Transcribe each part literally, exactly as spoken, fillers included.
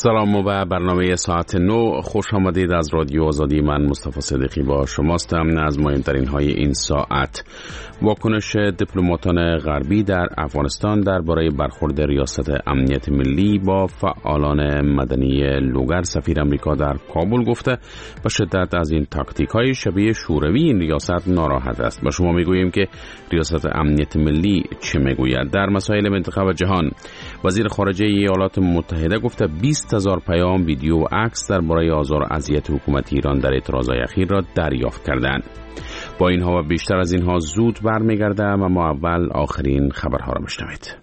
سلام و برنامه ساعت نو خوش آمدید. از رادیو آزادی من مصطفی صدیقی با شماستم. از مهمترین های این ساعت: واکنش دیپلماتان غربی در افغانستان درباره برخورد ریاست امنیت ملی با فعالان مدنی لوگر. سفیر امریکا در کابل گفته به شدت از این تاکتیک های شبیه شوروی این ریاست ناراحت است. با شما میگوییم که ریاست امنیت ملی چه میگوید. در مسائل منطقه و جهان، وزیر خارجه ایالات متحده گفته بیست هزار پیام، ویدیو و عکس درباره آزار و اذیت حکومت ایران در اعتراضهای اخیر را دریافت کردند. با اینها و بیشتر از اینها زود برمیگردم، اما اول آخرین خبرها را بشنوید.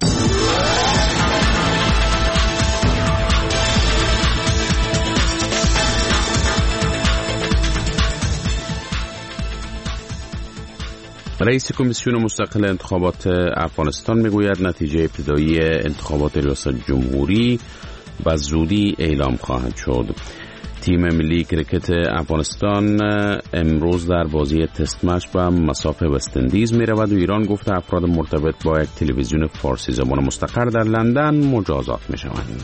رئیس کمیسیون مستقل انتخابات افغانستان میگوید نتیجه ابتدایی انتخابات ریاست جمهوری به زودی اعلام خواهد شد. تیم ملی کرکت افغانستان امروز در بازی تست مچ به مسافه وست اندیز می رود و ایران گفته افراد مرتبط با یک تلویزیون فارسی زبان مستقر در لندن مجازات می شوند.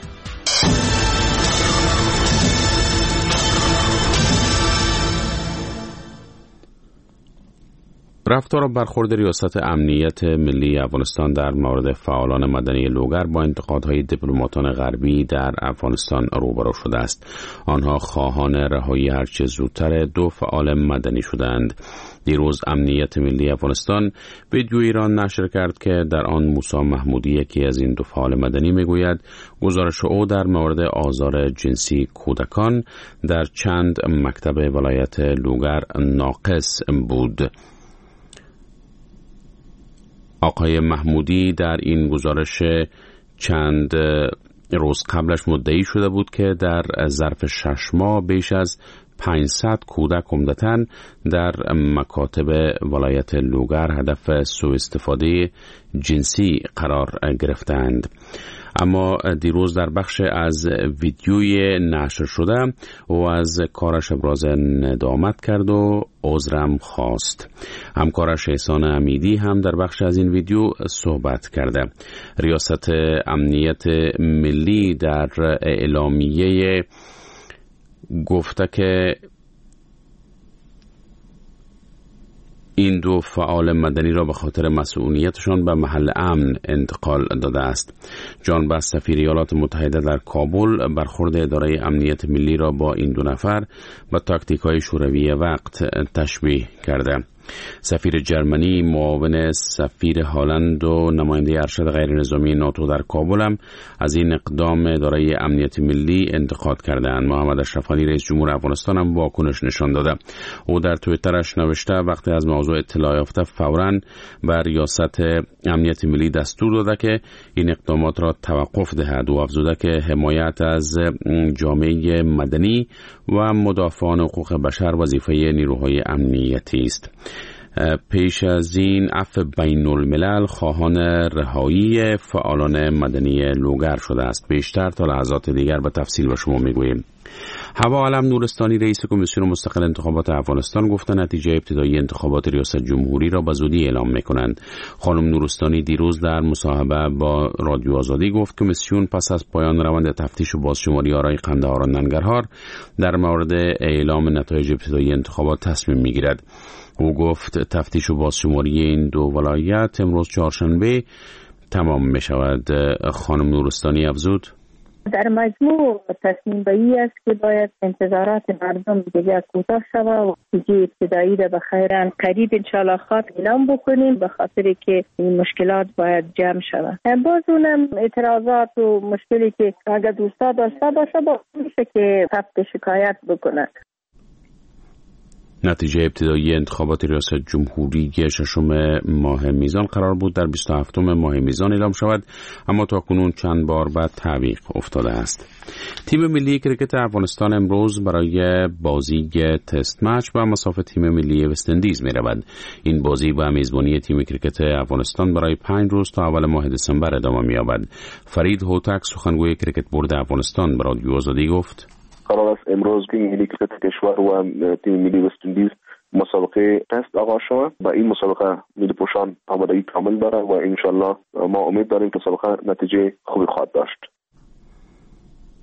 رفتار برخورد ریاست امنیت ملی افغانستان در مورد فعالان مدنی لوگر با انتقادهای دیپلماتان غربی در افغانستان روبرو شده است. آنها خواهان رهایی هرچه زودتر دو فعال مدنی شدند. دیروز امنیت ملی افغانستان ویدیویی را نشر کرد که در آن موسی محمودی، یکی از این دو فعال مدنی، میگوید گزارش او در مورد آزار جنسی کودکان در چند مکتب ولایت لوگر ناقص بود. آقای محمودی در این گزارش چند روز قبلش مدعی شده بود که در ظرف شش ماه بیش از پانصد کودک عمدتاً در مکاتب ولایت لوگر هدف سوء استفاده جنسی قرار گرفتند. اما دیروز در بخش از ویدیوی نشر شده و از کارش ابراز ندامت کرد و عذرم خواست. همکارش احسان امیدی هم در بخش از این ویدیو صحبت کرده. ریاست امنیت ملی در اعلامیه گفته که این دو فعال مدنی را به خاطر مسئولیتشان به محل امن انتقال داده است. جان بس، سفیر ایالات متحده در کابل، برخورد اداره امنیت ملی را با این دو نفر به تاکتیک‌های شوروی وقت تشبیه کرده. سفیر جرمنی، معاون سفیر هلند و نماینده ارشد غیر نظامی ناتو در کابل هم از این اقدام اداره امنیت ملی انتقاد کردند. محمد اشرف غنی، رئیس جمهور افغانستان، هم واکنش نشان داده. او در توییترش نوشته وقتی از موضوع اطلاع یافته فوراً بر ریاست امنیت ملی دستور داده که این اقدامات را توقف دهد و افزوده که حمایت از جامعه مدنی و مدافعان حقوق بشر وظیفه نیروهای امنیتی است. پیش از این عفو بین الملل خواهان رهایی فعالان مدنی لوگر شده است. بیشتر تا لحظات دیگر به تفصیل به شما میگوییم. هوا علم نورستانی، رئیس کمیسیون مستقل انتخابات افغانستان، گفته نتیجه ابتدایی انتخابات ریاست جمهوری را به زودی اعلام میکنند. خانم نورستانی دیروز در مصاحبه با رادیو آزادی گفت کمیسیون پس از پایان روند تفتیش و بازشماری آرای قندهار و ننگرهار در مورد اعلام نتایج ابتدایی انتخابات تصمیم میگیرد. او گفت تفتیش و بازشماری این دو ولایت امروز چهارشنبه تمام می شود. خانم نورستانی افزود در مجموع تصمیم به این است که باید انتظارات مردم دیگر کوتاه شود و نتیجه ابتدایی را به خیرن قریب انشاءالله خواد اعلام بکنیم، به خاطر که این مشکلات باید جمع شود. باز اونم اعتراضات و مشکلی که اگر دوستا داشته باشه با میشه که ثبت شکایت بکنند. نتیجه ابتدایی انتخابات ریاست جمهوری ششم ماه میزان قرار بود در بیست و هفتم ماه میزان اعلام شود، اما تاکنون چند بار بعد تعویق افتاده است. تیم ملی کرکت افغانستان امروز برای بازی تست مچ به مسافت تیم ملی وست اندیز می رود. این بازی با میزبانی تیم کرکت افغانستان برای پنج روز تا اول ماه دسامبر ادامه می یابد. فرید هوتک، سخنگوی کرکت بورد افغانستان، به رادیو آزادی گفت قرار است امروز تیم ملی کرکت کشور و تیم ملی وست اندیز مسابقه تست آغاز شود. با این مسابقه ملی پوشان آمادگی کامل داره و انشالله ما امید داریم که مسابقه نتیجه خوبی خواهد داشت.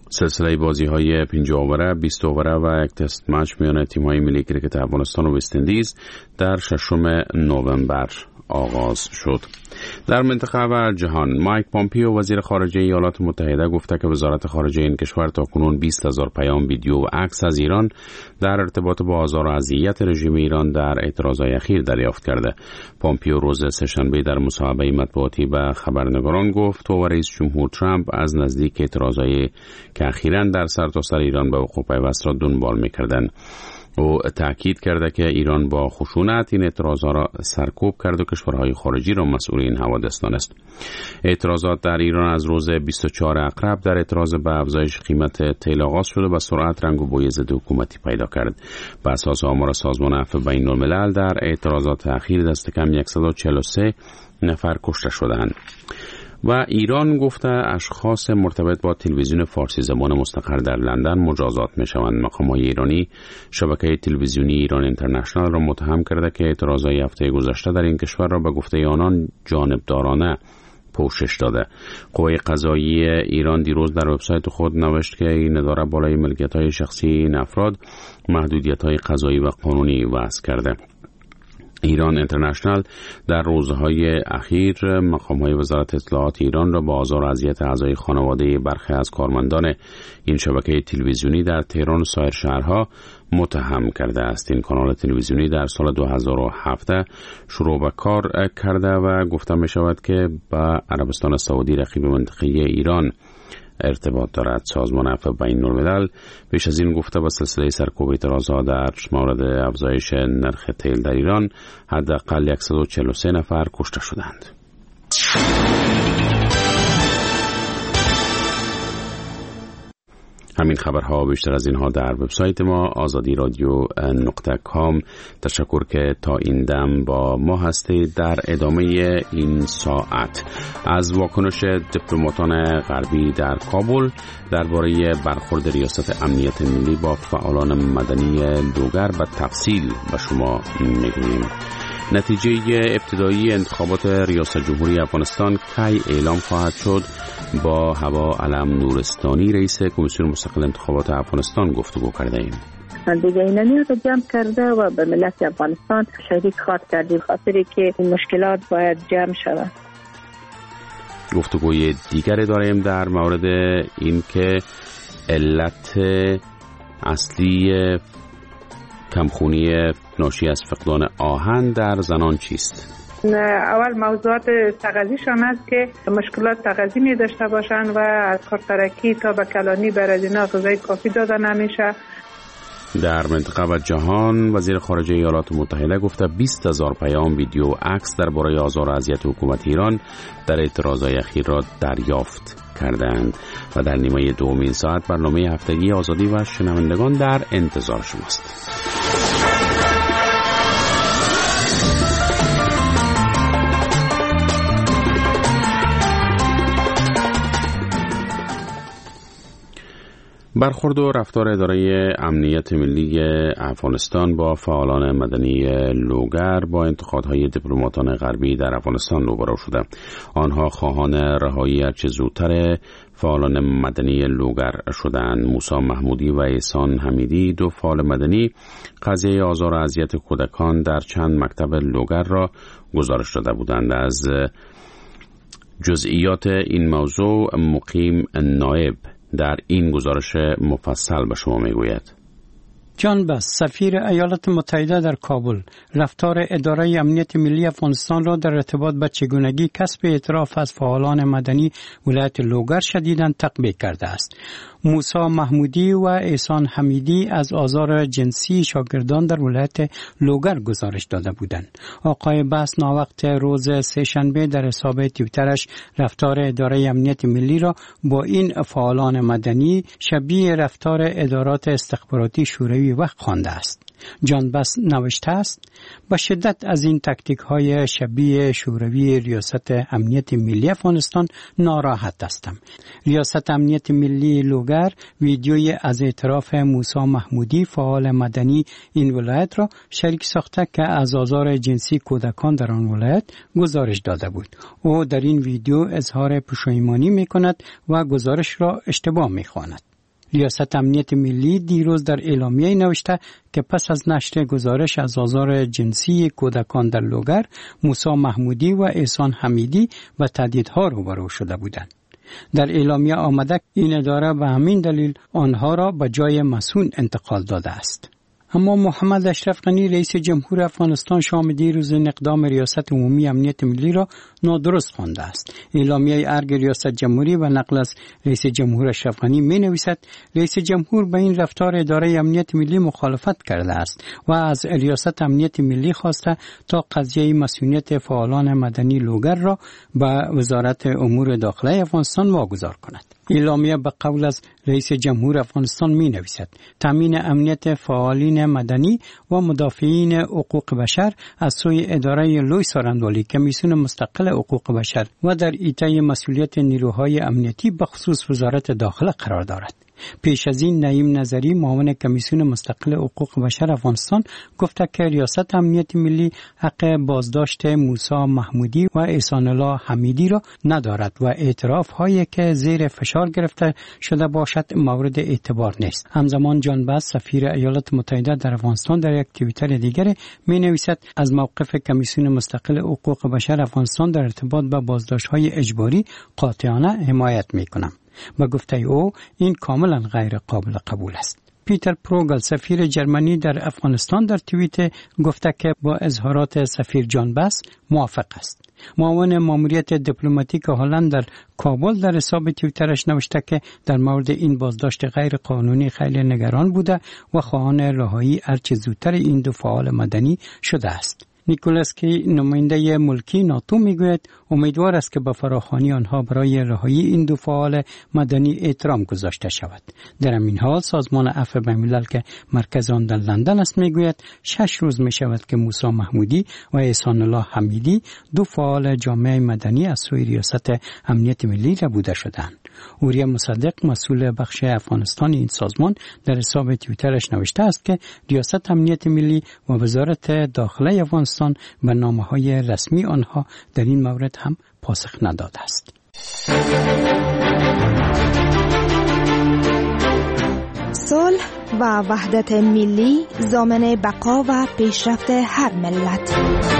سلسله بازی‌های پنجاه اوره، بیست اوره و یک تست مچ میان تیم‌های ملی کریکت افغانستان و وست اندیز در ششم نوامبر آغاز شد. در منطقه و جهان، مایک پامپیو وزیر خارجه ایالات متحده گفته که وزارت خارجه این کشور تاکنون بیست هزار پیام ویدیو و عکس از ایران در ارتباط با آزار و اذیت رژیم ایران در اعتراضات اخیر دریافت کرده. پامپیو روز سه‌شنبه در مصاحبه مطبوعاتی به خبرنگاران گفت او و رئیس جمهور ترامپ از نزدیک اعتراضات که اخیراً در سرتاسر ایران به وقوع پیوست را دنبال می‌کردند. او تأکید کرده که ایران با خشونت این اعتراضات را سرکوب کرد و کشورهای خارجی را مسئول این حوادث دانست. اعتراضات در ایران از روز بیست و چهارم اقرب در اعتراض به افزایش قیمت تیل آغاز شد و به سرعت رنگ و بوی ضد حکومتی پیدا کرد. بر اساس آمار سازمان عفو بین الملل در اعتراضات اخیر دست کم صد و چهل و سه نفر کشته شدند. و ایران گفته اشخاص مرتبط با تلویزیون فارسی زبان مستقر در لندن مجازات می شوند. مقامات ایرانی شبکه تلویزیونی ایران اینترنشنال را متهم کرده که اعتراضات هفته گذشته در این کشور را به گفته آنان جانبدارانه پوشش داده. قوه قضایی ایران دیروز در وبسایت خود نوشت که این اداره بالای ملکیت‌های شخصی این افراد محدودیت‌های قضایی و قانونی وضع کرده. ایران اینترنشنال در روزهای اخیر مقام‌های وزارت اطلاعات ایران را با آزار و اذیت اعضای خانواده برخی از کارمندان این شبکه تلویزیونی در تهران و سایر شهرها متهم کرده است. این کانال تلویزیونی در سال دو هزار و هفت شروع به کار کرده و گفته می شود که با عربستان سعودی رقیب منطقه ایران ارتباط دارد. سازمان عفو بین الملل پیش از این گفته با سلسله سرکوب اعتراضات در مورد افزایش نرخ تیل در ایران حداقل صد و چهل و سه نفر کشته شدند. همین خبرها بیشتر از اینها در وبسایت ما آزادی رادیو نقطه کام. تشکر که تا این دم با ما هستید. در ادامه این ساعت از واکنش دیپلماتان غربی در کابل درباره برخورد ریاست امنیت ملی با فعالان مدنی لوگر به تفصیل به شما میگوییم. نتیجه ابتدایی انتخابات ریاست جمهوری افغانستان کی اعلام خواهد شد؟ با هوا علم نورستانی رئیس کمیسیون مستقل انتخابات افغانستان گفتگو کرده ایم. دیگه اینانی رو جمع کرده و به ملت افغانستان شریک خواهد کردیم خاطری که این مشکلات باید جمع شود. گفتگوی دیگری داریم در مورد این که علت اصلی کمخونی ناشی از فقدان آهن در زنان چیست؟ اول موضوعات تغذیشان است که مشکلات تغذی می داشته باشند و از کارترکی تا به کلانی برای اینا غذای کافی داده نمیشه. در منطقه و جهان وزیر خارجه ایالات متحده گفته بیست هزار پیام ویدیو و عکس درباره آزار و اذیت حکومت ایران در اعتراضات اخیر را دریافت کردند. و در نیمه دومین ساعت برنامه هفتگی آزادی و شنوندگان در انتظار شماست. برخورد و رفتار اداره امنیت ملی افغانستان با فعالان مدنی لوگر با انتقادهای دیپلماتان غربی در افغانستان روبرو شده. آنها خواهان رهایی هرچه زودتر فعالان مدنی لوگر شدند. موسی محمودی و احسان حمیدی، دو فعال مدنی، قضیه آزار و اذیت کودکان در چند مکتب لوگر را گزارش داده بودند. از جزئیات این موضوع مقیم نایب در این گزارش مفصل به شما میگوید. جان بس، سفیر ایالات متحده در کابل، رفتار اداره امنیت ملی افغانستان را در ارتباط با چگونگی کسب اعتراف از فعالان مدنی ولایت لوگر شدیداً تقبیح کرده است. موسی محمودی و احسان حمیدی از آزار جنسی شاگردان در ولایت لوگر گزارش داده بودند. آقای بس ناوقت روز سه‌شنبه در حساب توییترش رفتار اداره امنیت ملی را با این فعالان مدنی شبیه رفتار ادارات استخباراتی شوروی وقت خوانده است. جان بس نوشته است: با شدت از این تاکتیک های شبیه شوروی ریاست امنیت ملی افغانستان ناراحت هستم. ریاست امنیت ملی لوگر ویدیوی از اعتراف موسی محمودی فعال مدنی این ولایت را شریک ساخته که از آزار جنسی کودکان در آن ولایت گزارش داده بود. او در این ویدیو اظهار پشیمانی می کند و گزارش را اشتباه می خواند. ریاست امنیت ملی دیروز در اعلامیه نوشته که پس از نشر گزارش از آزار جنسی کودکان در لوگر، موسی محمودی و احسان حمیدی و تهدیدها روبرو شده بودند. در اعلامیه آمده این اداره به همین دلیل آنها را به جای مسئول انتقال داده است. اما محمد اشرف غنی رئیس جمهور افغانستان شام دیروز این اقدام ریاست عمومی امنیت ملی را نادرست خوانده است. اعلامیه ارگ ریاست جمهوری و نقل از رئیس جمهور اشرف غنی می نویسد رئیس جمهور به این رفتار اداره امنیت ملی مخالفت کرده است و از ریاست امنیت ملی خواسته تا قضیه مسئولیت فعالان مدنی لوگر را به وزارت امور داخلی افغانستان واگذار کند. اعلامیه به قول از رئیس جمهور افغانستان می نویسد تامین امنیت فعالین مدنی و مدافعین حقوق بشر از سوی اداره لوی سارندوالی کمیسیون مستقل حقوق بشر و در ایتای مسئولیت نیروهای امنیتی به خصوص وزارت داخله قرار دارد. پیش از این نعیم نظری معاون کمیسیون مستقل حقوق بشر افغانستان گفته که ریاست امنیت ملی حق بازداشت موسی محمودی و احسان الله حمیدی را ندارد و اعتراف هایی که زیر فشار گرفته شده باشد مورد اعتبار نیست. همزمان جان باز سفیر ایالات متحده در افغانستان در یک توییتر دیگر می نویسد از موقف کمیسیون مستقل حقوق بشر افغانستان در ارتباط با بازداشت های اجباری قاطعانه حمایت می کنم. با گفته او این کاملا غیر قابل قبول است. پیتر پروگل سفیر جرمنی در افغانستان در توییت گفته که با اظهارات سفیر جان باز موافق است. معاون ماموریت دیپلماتیک هلند در کابل در حساب توییترش نوشته که در مورد این بازداشت غیر قانونی خیلی نگران بوده و خواهان رهایی هرچه زودتر این دو فعال مدنی شده است. نیکولاسکی نماینده ملکی ناتو میگوید امیدوار است که با فراخوانی آنها برای رهایی این دو فعال مدنی احترام گذاشته شود. در این حال سازمان عفو بین‌الملل که مرکز آن در لندن است میگوید شش روز می شود که موسی محمودی و احسان الله حمیدی دو فعال جامعه مدنی از سوی ریاست امنیت ملی ربوده شدند. اوریا مصدق مسئول بخش افغانستان این سازمان در حساب توییترش نوشته است که ریاست امنیت ملی و وزارت داخلی افغانستان به نامه‌های رسمی آنها در این مورد هم پاسخ نداده است. صلح و وحدت ملی ضامن بقا و پیشرفت هر ملت.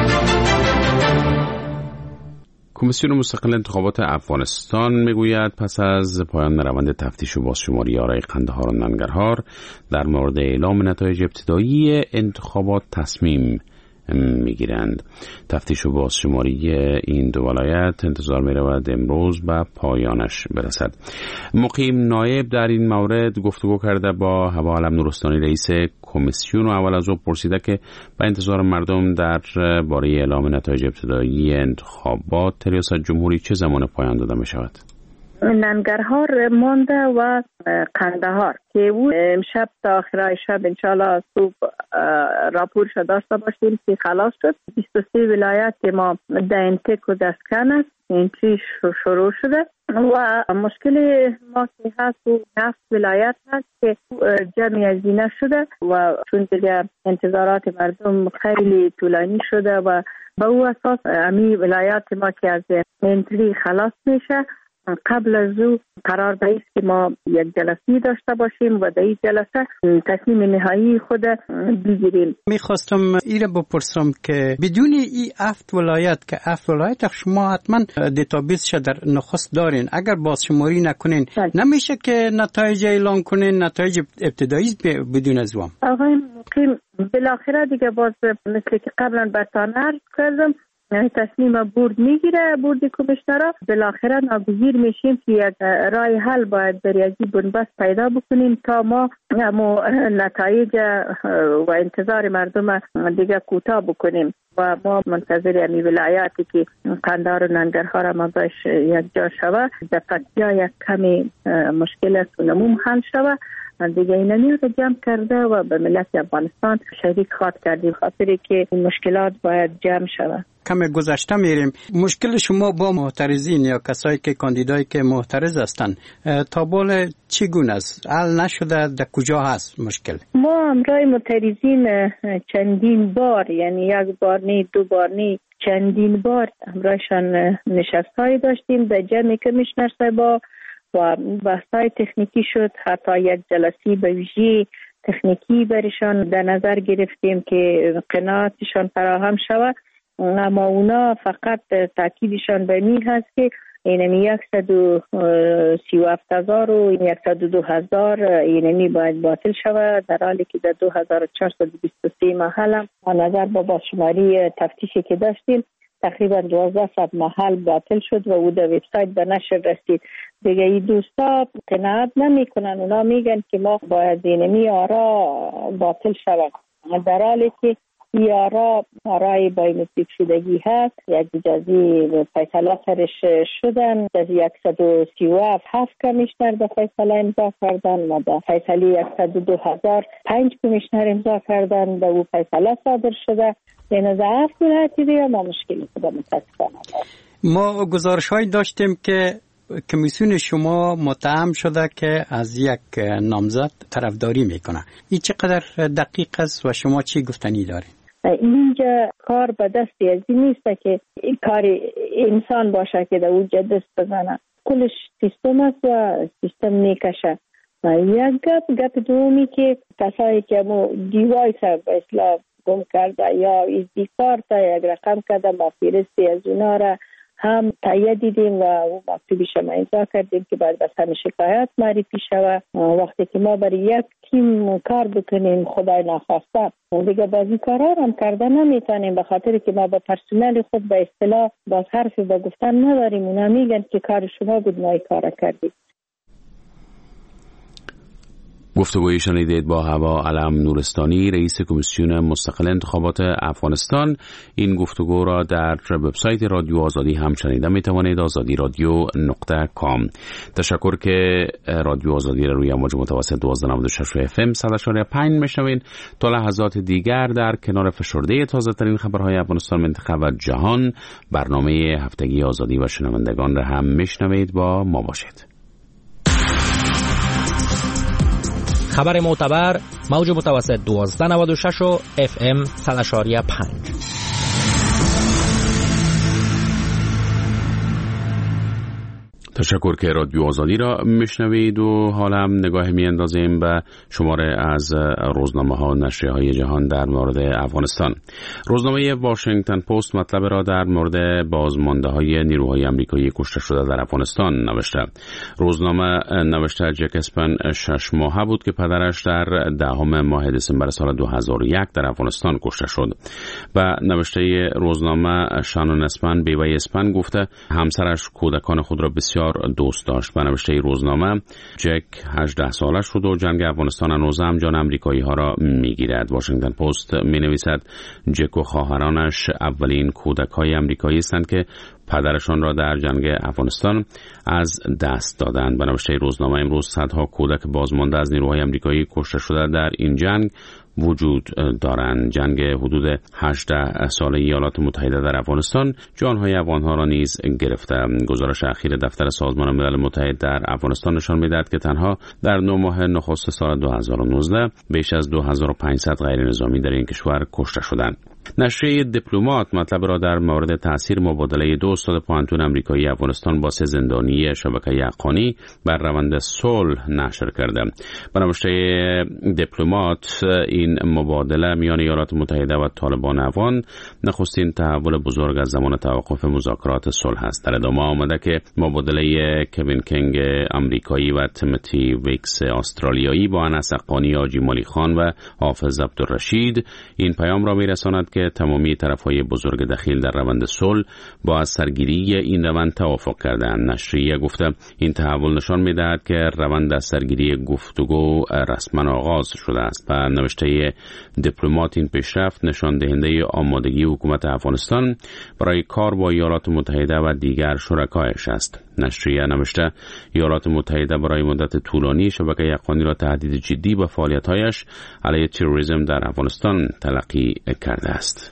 کمیسیون مستقل انتخابات افغانستان میگوید پس از پایان روند تفتیش و بازشماری آرای قندهار و ننگرهار در مورد اعلام نتایج ابتدایی انتخابات تصمیم میگیرند. تفتیش و بازشماری این دو ولایت انتظار می رود امروز به پایانش برسد. مقیم نایب در این مورد گفتگو کرده با هوا علم نورستانی رئیس کمیسیون و اول از او پرسیده که به انتظار مردم در باره اعلام نتایج ابتدایی انتخابات ریاست جمهوری چه زمان پایان داده می شود؟ ننگرهار مانده و قندهار که او امشب تا آخرای شب انشالله صبح راپورش داشته باشیم که خلاص شد. بیست و سه ولایت ما دینتک و دسکن است، اینتری شروع شده و مشکل ما که هست و هفت ولایت هست که جمعی هزینه شده و چون دیگه انتظارات مردم خیلی طولانی شده و به او اساس امی ولایت ما که از اینتری خلاص میشه قبل از او قرار داریم که ما یک جلسه داشته باشیم و در این جلسه تصمیم نهایی خود بگیریم. میخواستم ایره بپرسم که بدون این هفت ولایت که هفت ولایت شما حتما دیتابیسش در نخست دارین، اگر بازشماری نکنین نمیشه که نتایج اعلام کنین، نتایج ابتدایی بدون از وام. آقای مقیم بالاخره دیگه باز مثل که قبلا برتان عرض کردم یعنی تصمیم بورد میگیره، بورد کمیشنرها بالاخره ناگزیر میشیم که یک رای حل باید در یکی بنبست پیدا بکنیم تا ما نتایج و انتظار مردم دیگه کوتاه بکنیم و ما منتظر امی ولایاتی که قندهار و ننگرهار ما باش یک جا شوه در پکتیا یک کمی مشکل است و نموم حل شوه دیگه اینمی رو جمع کرده و به ملت افغانستان شریک خواد کردیم خاطری که این مشکلات باید جمع شوه. کم گذشته میریم. مشکل شما با معترضین یا کسایی که کاندیدایی که معترض هستن تا بال چگونه است؟ حل نشده؟ در کجا هست مشکل؟ ما امرای معترضین چندین بار یعنی یک بار نی دو بار نی چندین بار امرایشان نشستایی داشتیم در جمع کمیشنر صاحبا و بحث‌های تکنیکی شد. حتی یک جلسه به ویژه تکنیکی برشان در نظر گرفتیم که قناعتشان فراهم شود، اما اونا فقط تاکیدشان به این هست که اینمی یکصد و سی و هفت هزار و یکصد و دو هزار اینمی باید باطل شود، در حالی که در دو هزار و چهارصد و بیست و سه محل هم نظر با بازشماری تفتیشی که داشتیم تقریبا دوازده صد محل باطل شد و او در وبسایت به نشر رسید. دیگه این دوستا قناعت نمی کنن، اونا میگن که ما باید اینمی آرا باطل شود، در حالی که این آرا آرای بایومتریک شدگی هست. یک اجازه فیصله سرش شدن، از یکصد و سی و هفت کمیشنر در فیصله امضا کردن و در فیصله یکصد و دو هزار پنج کمیشنر امضا کردن، در او فیصله صادر شده. به نظر هفت ولایتی دیگه ما مشکلی خدا متاسفانه. ما گزارش های داشتیم که کمیسیون شما متهم شده که از یک نامزد طرفداری میکنه. این چقدر دقیق است و شما چی گفتنی دارید؟ اینجا کار به دستی از این نیست که کار انسان باشه که در اونجا دست بزنه، کلش سیستم است و سیستم میکشه. یک گپ گپ دومی که کسایی که مو دیوایس به اصطلاح گم کرده یا از بیکار تا یک رقم کرده ما فیرستی از اونا را هم تایید دیدیم و او مکتوبی شما امضا کردیم که باید بس همه شکایت معرفی شود. وقتی که ما برای یک تیم کار بکنیم خدای نخواسته دیگه بازی کارا هم کردن نمیتونیم، به خاطر که ما با پرسنل خود به اصطلاح باز حرفی با گفتن نداریم. اونا میگن که کار شما بود ما کارا کردیم. گفتگوی شنیدید با هوا علم نورستانی، رئیس کمیسیون مستقل انتخابات افغانستان. این گفتگو را در وبسایت رادیو آزادی هم شنیده می توانید، آزادی رادیو نقطه کام. تشکر که رادیو آزادی را روی امواج متوسط دوازده نود و شش اف ام صد و چهار و پنج میشنوید. تا لحظات دیگر در کنار فشرده تازه ترین خبرهای افغانستان، منطقه و جهان، برنامه هفتگی آزادی و شنوندگان را هم میشنوید. با ما باشید. خبر معتبر، موج متوسط دوازده نود و شش و اف ام صد و چهار و پنج. تشکر که رادیو آزادی را میشنوید و حالا هم نگاه میاندازیم به شماره از روزنامه ها نشریه های جهان در مورد افغانستان. روزنامه واشنگتن پست مطلب را در مورد بازمانده های نیروهای آمریکایی کشته شده در افغانستان نوشته. روزنامه نوشته جک اسپن شش ماهه بود که پدرش در دهم ماه دسامبر سال دو هزار و یک در افغانستان کشته شد. و نوشته روزنامه شانون اسپن بیوه اسپن گفته همسرش کودکان خود را بسیار دوست داشت. به نوشته روزنامه جک هجده ساله شد و جنگ افغانستان هنوز هم جان امریکایی ها را میگیرد. واشنگتن پست می نویسد جک و خواهرانش اولین کودک های امریکایی هستند که پدرشان را در جنگ افغانستان از دست دادند. به نوشته روزنامه امروز صدها کودک بازمانده از نیروهای امریکایی کشته شده در این جنگ وجود دارند. جنگ حدود هجده ساله ایالات متحده در افغانستان جانهای افغانها را نیز گرفته. گزارش اخیر دفتر سازمان ملل متحد در افغانستان نشان می‌دهد که تنها در نه ماه نخست سال دو هزار و نوزده بیش از دو هزار و پانصد غیر نظامی در این کشور کشته شدند. نشریه دیپلمات مطلب را در مورد تاثیر مبادله دو استاد پانتون آمریکایی افغانستان با سه زندانی شبکه یقانی بر روند صلح نشر کرده. به نوشته دیپلمات این مبادله میان ایالات متحده و طالبان افغان نخستین تحول بزرگ از زمان توقف مذاکرات صلح است. در ادامه آمده که مبادله کوین کینگ آمریکایی و تیموتی ویکس استرالیایی با انس حقانی، حاجی مالی خان و حافظ عبدالرشید این پیام را میرساند که تمامی طرفهای بزرگ دخیل در روند صلح با از سرگیری این روند توافق کردند. نشریه گفته این تحول نشان می‌دهد که روند از سرگیری گفتگو رسما آغاز شده است. و نوشته دیپلمات این پیشرفت نشان دهنده آمادگی حکومت افغانستان برای کار با ایالات متحده و دیگر شرکایش است. نشریه نوشته ایالات متحده برای مدت طولانی شبکه یقانی را تهدید جدی به فعالیت‌هایش علیه تروریسم در افغانستان تلقی کرده است.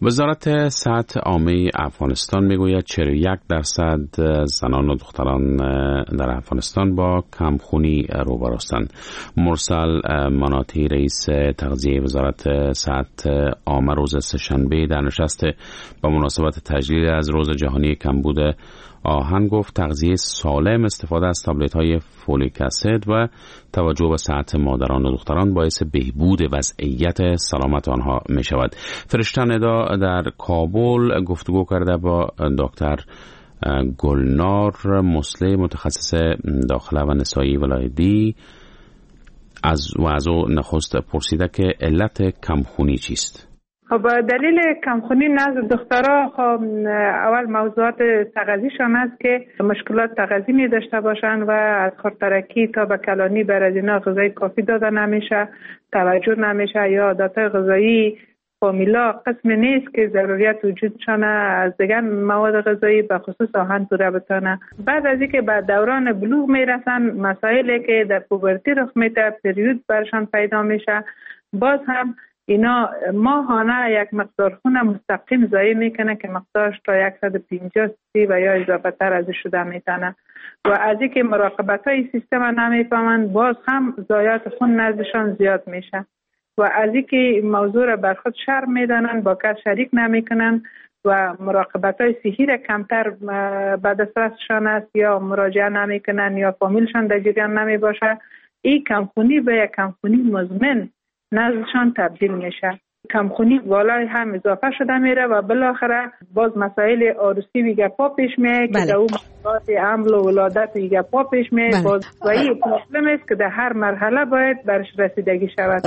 وزارت صحت عامه افغانستان میگوید چهل و یک درصد زنان و دختران در افغانستان با کمخونی روبرو هستند. مرسل مناطی رئیس تغذیه وزارت صحت عامه روز سه‌شنبه در نشست با مناسبت تجلیل از روز جهانی کمبود آهن گفت تغذیه سالم، استفاده از تابلت‌های فولیک اسید و توجه به صحت مادران و دختران باعث بهبود وضعیت سلامت آنها می شود. فرشته ندا در کابل گفتگو کرده با دکتر گلنار مسلی متخصص داخله و نسایی ولایتی از و از او نخست پرسیده که علت کمخونی چیست؟ خب دلیل کمخونی نزد دخترها خب اول موضوعات تغذیه‌شان است که مشکلات تغذی می داشته باشند و از خردترکی تا به کلانی بر از اینا غذای کافی داده نمیشه، توجه نمیشه یا عادت غذایی فامیلا قسم نیست که ضروریت وجودشان از دیگر مواد غذایی به خصوص آهن پوره بتانه. بعد از اینکه به دوران بلوغ میرسن مسائلی که در پوبرتی رخ میده، پریود برشان پیدا میشه، باز هم اینا ماهانه یک مقدار خون مستقیم ضایع میکنه که مقدارش تا صد و پنجاه سی و یا اضافه تر از شده میتونه و از اینکه مراقبت های سیستم نمیفهمند باز هم ضایعات خون نزدشان زیاد میشه و از اینکه موضوع را بر خود شرم میدانن با کس شریک نمیکنن و مراقبت های صحی را کمتر به دسترسشان است یا مراجعه نمیکنن یا فامیلشان در جریان نمی باشه، این کمخونی به یک کمخونی مزمن نزدشان تبدیل میشه. کمخونی بالای هم اضافه شده میره و بالاخره باز مسائل عروسی و گپا پیش میه که در اون مسائل حمل و ولادت و گپا پیش میه باز و این پرابلم است که در هر مرحله باید برش رسیدگی شود.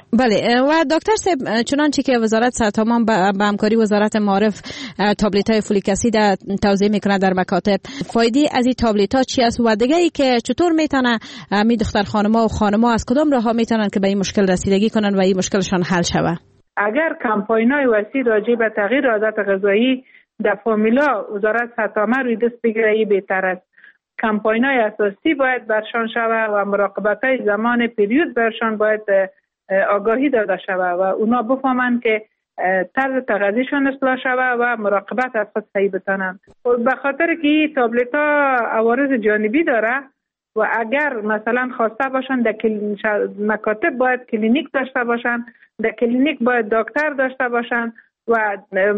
بله و دکتر صاحب چنانچه که وزارت صحت عامه به همکاری وزارت معارف تابلت های فولیک اسید توزیع میکنه در مکاتب، فایده از این تابلت ها چی است و دیگه ای که چطور میتونه می دختر خانم‌ها و خانم‌ها از کدام راه ها میتونن که به این مشکل رسیدگی کنن و این مشکلشان حل شود؟ اگر کمپاین‌های وسیع راجع به تغییر عادت غذایی در فامیلا وزارت صحت عامه روی دست بگیره ای بهتر است. کمپاین‌های اساسی باید برشان شود و مراقبت‌های زمان پریود برشان باید آگاهی داده شود و اونا بفهمند که طرز تغذیه‌شان اصلاح شود و مراقبت از خود صحیح بتانند. به خاطر که این تابلت‌ها عوارض جانبی داره و اگر مثلا خواسته باشن در مکاتب باید کلینیک داشته باشن، در کلینیک باید دکتر داشته باشن و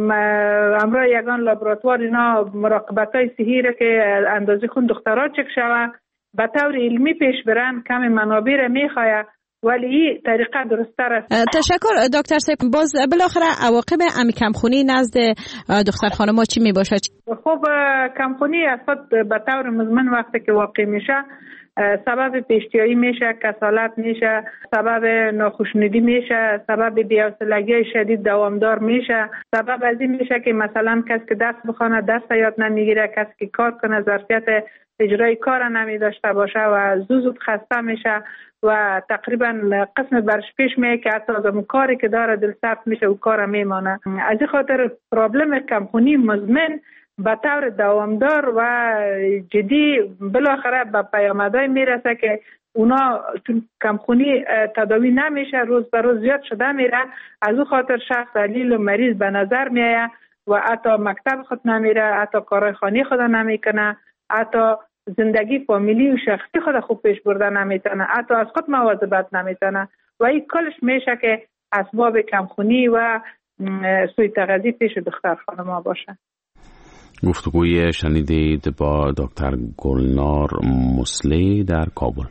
همراه یگان لابراتوار اینا مراقبت های صحی را که اندازه خون دخترها چک شود به طور علمی پیش برن. کم منابع را میخواه ولی این طریقه درست‌تر است. تشکر دکتر صاحب. باز بالاخره عواقب امی کمخونی نزد دختر خانم‌ها چی میباشه؟ خب کمخونی اصلا به طور مزمن وقتی که واقع میشه سبب پیشتیایی میشه، کسالت میشه، سبب ناخوشنودی میشه، سبب بی‌حوصلگی شدید دوامدار میشه، سبب از این میشه که مثلا کسی که درس بخونه درس یاد نمیگیره، کسی که کار کنه ظرفیت اجرای کار نمی داشته باشه و زود زود خسته میشه و تقریبا قسم برش پیش میه که حتی از اون کاری که داره دل سرد میشه و کار میمانه. از این خاطر پرابلم کمخونی مزمن به طور دوامدار و جدی بالاخره به پیامدهای میرسه که اونا چون کمخونی تداوی نمیشه روز به روز زیاد شده میره، از اون خاطر شخص علیل و مریض به نظر میایه و حتی مکتب خود نمیره، حتی کارهای خانه خود نمیکنه، حتی زندگی فامیلی و شخصی خود خوب پیش برده نمیتونه، حتی از خود مواظبت نمیتونه و این کلش میشه که اسباب کمخونی و سوء تغذیه پیش دختر خانم‌ها باشه. گفتگوی شنیدید با دکتر گلنار مسلی در کابل.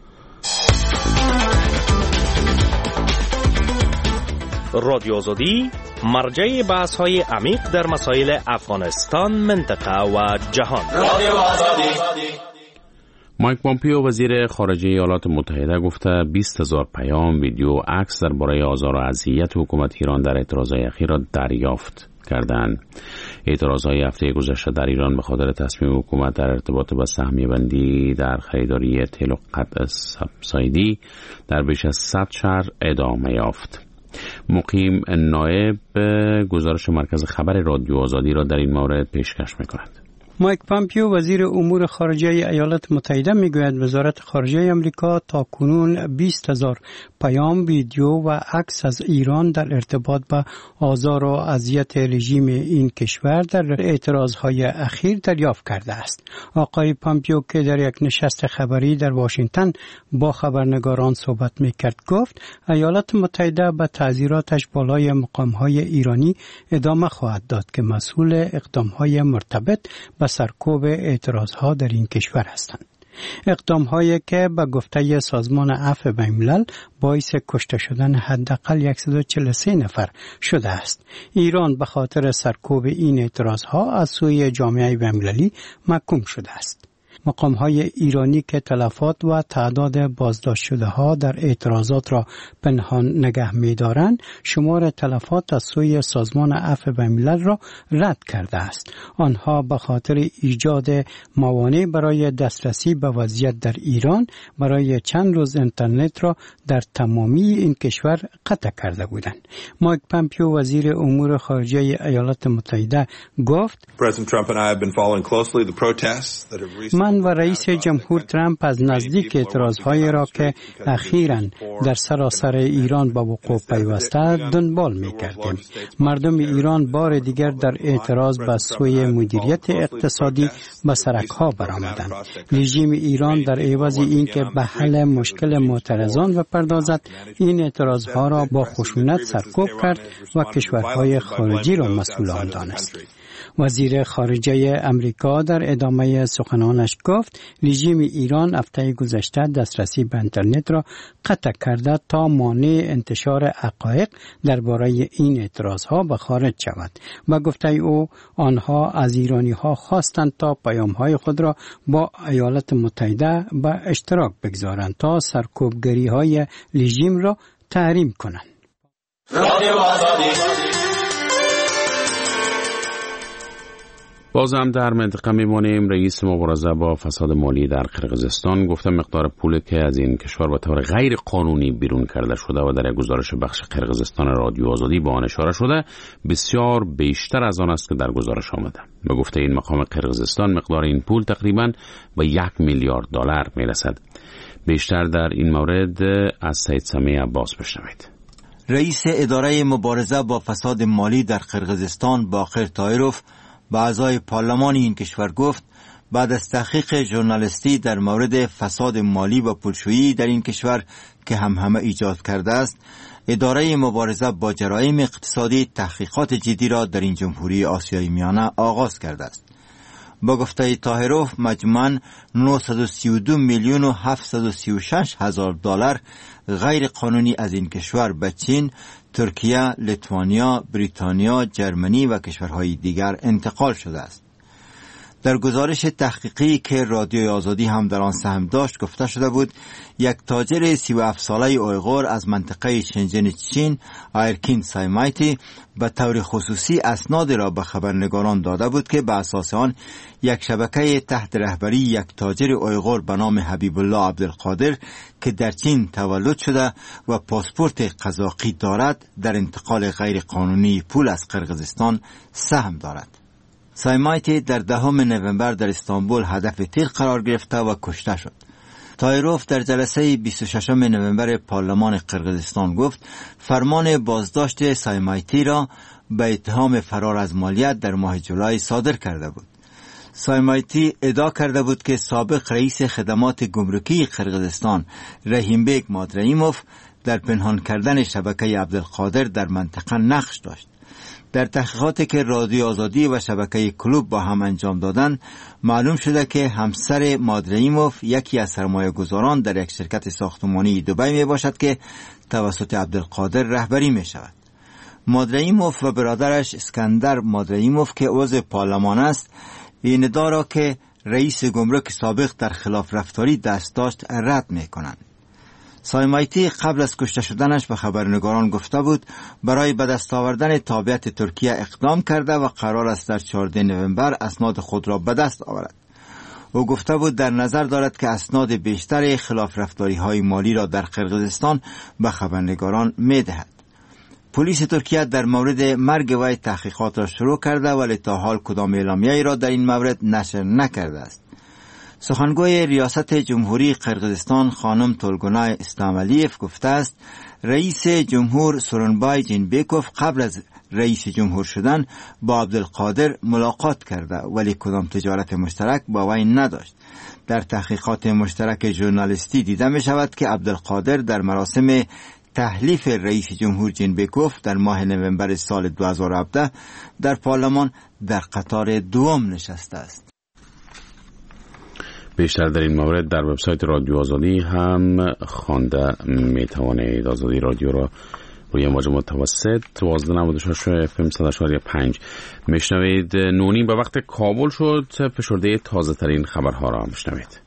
رادیو آزادی مرجع بحث های عمیق در مسائل افغانستان، منطقه و جهان. رادیو آزادی. مایک پامپیو وزیر خارجه ایالات متحده گفته بیست هزار پیام، ویدیو، عکس درباره آزار و اذیت حکومت ایران در اعتراضهای اخیر را دریافت کردند. اعتراضهای هفته گذشته در ایران به خاطر تصمیم حکومت در ارتباط با سهمیه بندی در خریداری تیل و قطع سبسایدی در بیش از صد شهر ادامه یافت. مقیم نایب گزارش مرکز خبر رادیو آزادی را در این مورد پیشکش می‌کند. مایک پامپیو وزیر امور خارجه ایالات متحده میگوید وزارت خارجه آمریکا تا کنون بیست هزار پیام، ویدیو و عکس از ایران در ارتباط با آزار و اذیت رژیم این کشور در اعتراضهای اخیر دریافت کرده است. آقای پامپیو که در یک نشست خبری در واشنگتن با خبرنگاران صحبت میکرد گفت ایالات متحده به تعزیراتش بالای مقامهای ایرانی ادامه خواهد داد که مسئول اقدامهای مرتبط به سرکوب اعتراضها در این کشور هستند. اقدام‌هایی که به گفته سازمان عفو بین‌الملل باعث کشته شدن حداقل صد و چهل و سه نفر شده است. ایران به خاطر سرکوب این اعتراضها از سوی جامعه بین‌المللی محکوم شده است. مقام‌های ایرانی که تلفات و تعداد بازداشت شده ها در اعتراضات را پنهان نگه می‌دارند، شمار تلفات از سوی سازمان عفو بین‌الملل را رد کرده است. آنها به خاطر ایجاد موانع برای دسترسی به وضعیت در ایران برای چند روز اینترنت را در تمامی این کشور قطع کرده بودند. مایک پامپیو وزیر امور خارجه ایالات متحده گفت: من و رئیس جمهور ترامپ از نزدیک اعتراضهایی را که اخیراً در سراسر ایران با وقوع پیوسته دنبال می‌کردیم. مردم ایران بار دیگر در اعتراض به سوی مدیریت اقتصادی به سرک‌ها برآمدند. رژیم ایران در عوض اینکه به حل مشکل معترضان بپردازد، این اعتراضها را با خشونت سرکوب کرد و کشورهای خارجی را مسئول آن دانست. وزیر خارجه امریکا در ادامه سخنانش گفت رژیم ایران هفته گذشته دسترسی به اینترنت را قطع کرده تا مانع انتشار حقایق درباره این اعتراضها به خارج شود و گفته او آنها از ایرانی ها خواستند تا پیامهای خود را با ایالات متحده به اشتراک بگذارند تا سرکوبگری های رژیم را تحریم کنند. باز هم در منطقه میمانیم. رئیس مبارزه با فساد مالی در قرقیزستان گفته مقدار پولی که از این کشور به طور غیر قانونی بیرون کرده شده و در یک گزارش بخش قرقیزستان رادیو آزادی با آن اشاره شده بسیار بیشتر از آن است که در گزارش آمده. به گفته این مقام قرقیزستان مقدار این پول تقریبا به یک میلیارد دلار میرسد. بیشتر در این مورد از سید سمیع عباس بشنوید. رئیس اداره مبارزه با فساد مالی در قرقیزستان باقر طاهروف به اعضای پارلمان این کشور گفت بعد از تحقیق ژورنالیستی در مورد فساد مالی و پولشویی در این کشور که هم همه ایجاد کرده است، اداره مبارزه با جرایم اقتصادی تحقیقات جدی را در این جمهوری آسیای میانه آغاز کرده است. با گفته طاهروف مجموعاً نهصد و سی و دو میلیون و هفتصد و سی و شش هزار دلار غیر قانونی از این کشور به چین، ترکیه، لیتوانیا، بریتانیا، جرمنی و کشورهای دیگر انتقال شده است. در گزارش تحقیقی که رادیوی آزادی هم در آن سهم داشت گفته شده بود یک تاجر سی و هفت ساله اویغور از منطقه شنژن چین، آیرکین سایمایتی، به طور خصوصی اسناد را به خبرنگاران داده بود که به اساس آن یک شبکه تحت رهبری یک تاجر اویغور به نام حبیب الله عبدالقادر که در چین تولد شده و پاسپورت قزاقی دارد در انتقال غیر قانونی پول از قرقیزستان سهم دارد. سایمایتی در دهم نوامبر در استانبول هدف تیر قرار گرفته و کشته شد. طاهروف در جلسه بیست و ششم نوامبر پارلمان قرقیزستان گفت فرمان بازداشت سایمایتی را به اتهام فرار از مالیات در ماه جولای صادر کرده بود. سایمایتی ادعا کرده بود که سابق رئیس خدمات گمرکی قرقیزستان رحیمبek مادرئیموف در پنهان کردن شبکه عبدالقادر در منطقه نقش داشت. در تحقیقاتی که رادیو آزادی و شبکه کلوب با هم انجام دادند معلوم شده که همسر مادرئیموف یکی از سرمایه‌گذاران در یک شرکت ساختمانی دبی می باشد که توسط عبدالقادر رهبری می شود. مادرئیموف و برادرش اسکندر مادرئیموف که عضو پارلمان است این ادعا را که رئیس گمرک سابق در خلاف رفتاری دست داشت رد می کنند. سایمایتی قبل از کشته شدنش به خبرنگاران گفته بود برای به دست آوردن تابعیت ترکیه اقدام کرده و قرار است در چهاردهم نوامبر اسناد خود را به دست آورد. او گفته بود در نظر دارد که اسناد بیشتر خلاف رفتاری های مالی را در قرقیزستان به خبرنگاران می دهد. پلیس ترکیه در مورد مرگ وی تحقیقات را شروع کرده ولی تا حال کدام اعلامیه‌ای را در این مورد نشر نکرده است. سخنگوی ریاست جمهوری قرقیزستان خانم تولگونای اسلامیلیف گفته است رئیس جمهور سورونبای جینبکوف قبل از رئیس جمهور شدن با عبدالقادر ملاقات کرده ولی کدام تجارت مشترک با وی نداشت. در تحقیقات مشترک ژورنالیستی دیده می شود که عبدالقادر در مراسم تحلیف رئیس جمهور جینبکوف در ماه نوامبر سال دو هزار و هفده در پارلمان در قطار دوم نشسته است. بیشتر در این مورد در وبسایت رادیو آزادی هم خوانده می توانید. آزادی رادیو را روی موج متوسط دوازده نود و شش اف ام صد و چهار و پنج میشنوید. نونیم به وقت کابل شد. فشرده تازه ترین خبرها را میشنوید.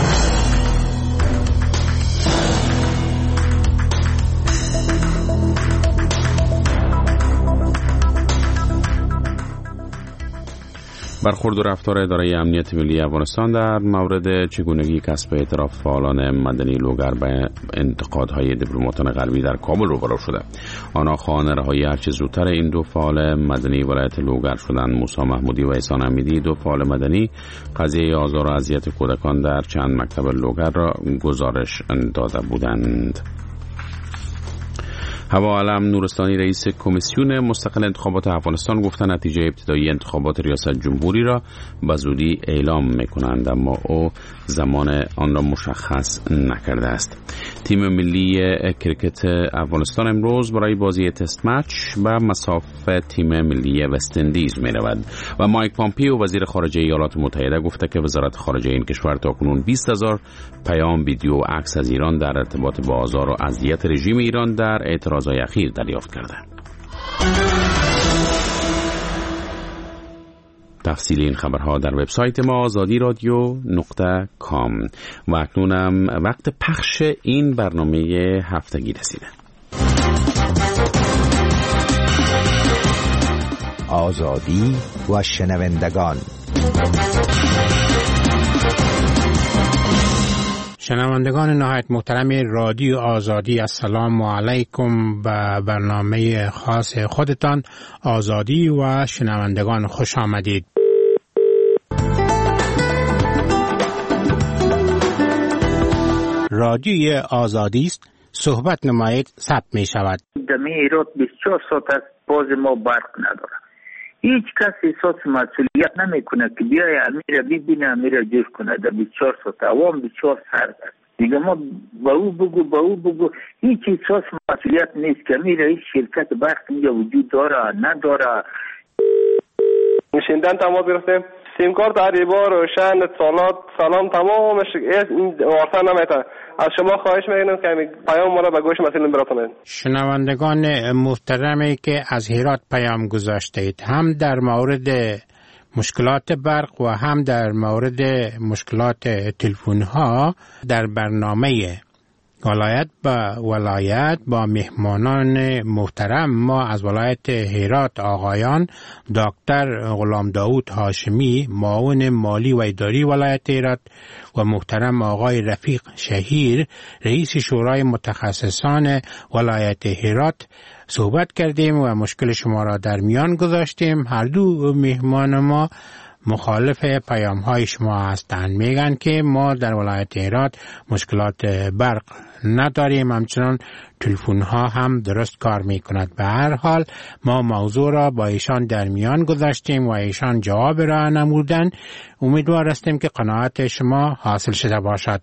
برخورد و رفتار اداره امنیت ملی افغانستان در مورد چگونگی کسب اعتراف فعالان مدنی لوگر به انتقادهای دیپلماتان غربی در کابل روبرو شده. آنها خواهان رهایی هرچه زودتر این دو فعال مدنی ولایت لوگر شدند. موسی محمودی و احسان امیدی، دو فعال مدنی، قضیه آزار و اذیت کودکان در چند مکتب لوگر را گزارش داده بودند. هوا علم نورستانی رئیس کمیسیون مستقل انتخابات افغانستان گفته نتیجه ابتدایی انتخابات ریاست جمهوری را به زودی اعلام می‌کنند، اما او زمان آن را مشخص نکرده است. تیم ملی کرکت افغانستان امروز برای بازی تست مچ به مصاف تیم ملی وست اندیز می‌رود و مایک پامپیو وزیر خارجه ایالات متحده گفته که وزارت خارجه این کشور تاکنون بیست هزار پیام، ویدیو و عکس از ایران در ارتباط با آزار و اذیت رژیم ایران در اعتراضات اخیر دریافت کرده. تفصیل این خبرها در وبسایت ما آزادی رادیو نقطه کام. و اکنونم وقت پخش این برنامه هفتگی رسیده. آزادی و شنوندگان. شنوندگان نهایت محترم رادیو آزادی، السلام علیکم. به برنامه خاص خودتان آزادی و شنوندگان خوش آمدید. رادیوی آزادی است، صحبت نمایید ثبت می شود. دمی ایراد بیست و چهار ساعت است، باز ما برق نداره. هیچ کس احساس مسئولیت نمیکنه که بیای امیر ببینه، امیر جور کنه. در بیست و چهار ساعت عوام بیست و چهار سرد است. دیگه ما با او بگو با او بگو هیچ احساس مسئولیت نیست که امیر هیچ شرکت برق اینجا وجود داره نداره. نشیندن تمام گرفتیم، سیم کارت عریبا روشن، اتصالات سلام تمامش این وارثه نمیتونه. از شما خواهش میکنم که پیام ما را به گوش مسئولین برسانید. شنوندگان محترمی که از هرات پیام گذاشتید، هم در مورد مشکلات برق و هم در مورد مشکلات تلفن ها، در برنامه ولایت با ولایت با مهمانان محترم ما از ولایت هرات آقایان دکتر غلام داود هاشمی معاون مالی و اداری ولایت هرات و محترم آقای رفیق شهیر رئیس شورای متخصصان ولایت هرات صحبت کردیم و مشکل شما را در میان گذاشتیم. هر دو مهمان ما مخالف پیام های شما هستند. میگن که ما در ولایت هرات مشکلات برق نداریم، همچنان تلفن ها هم درست کار میکند. به هر حال ما موضوع را با ایشان در میان گذاشتیم و ایشان جواب را نمودند. امیدوار هستیم که قناعت شما حاصل شده باشد.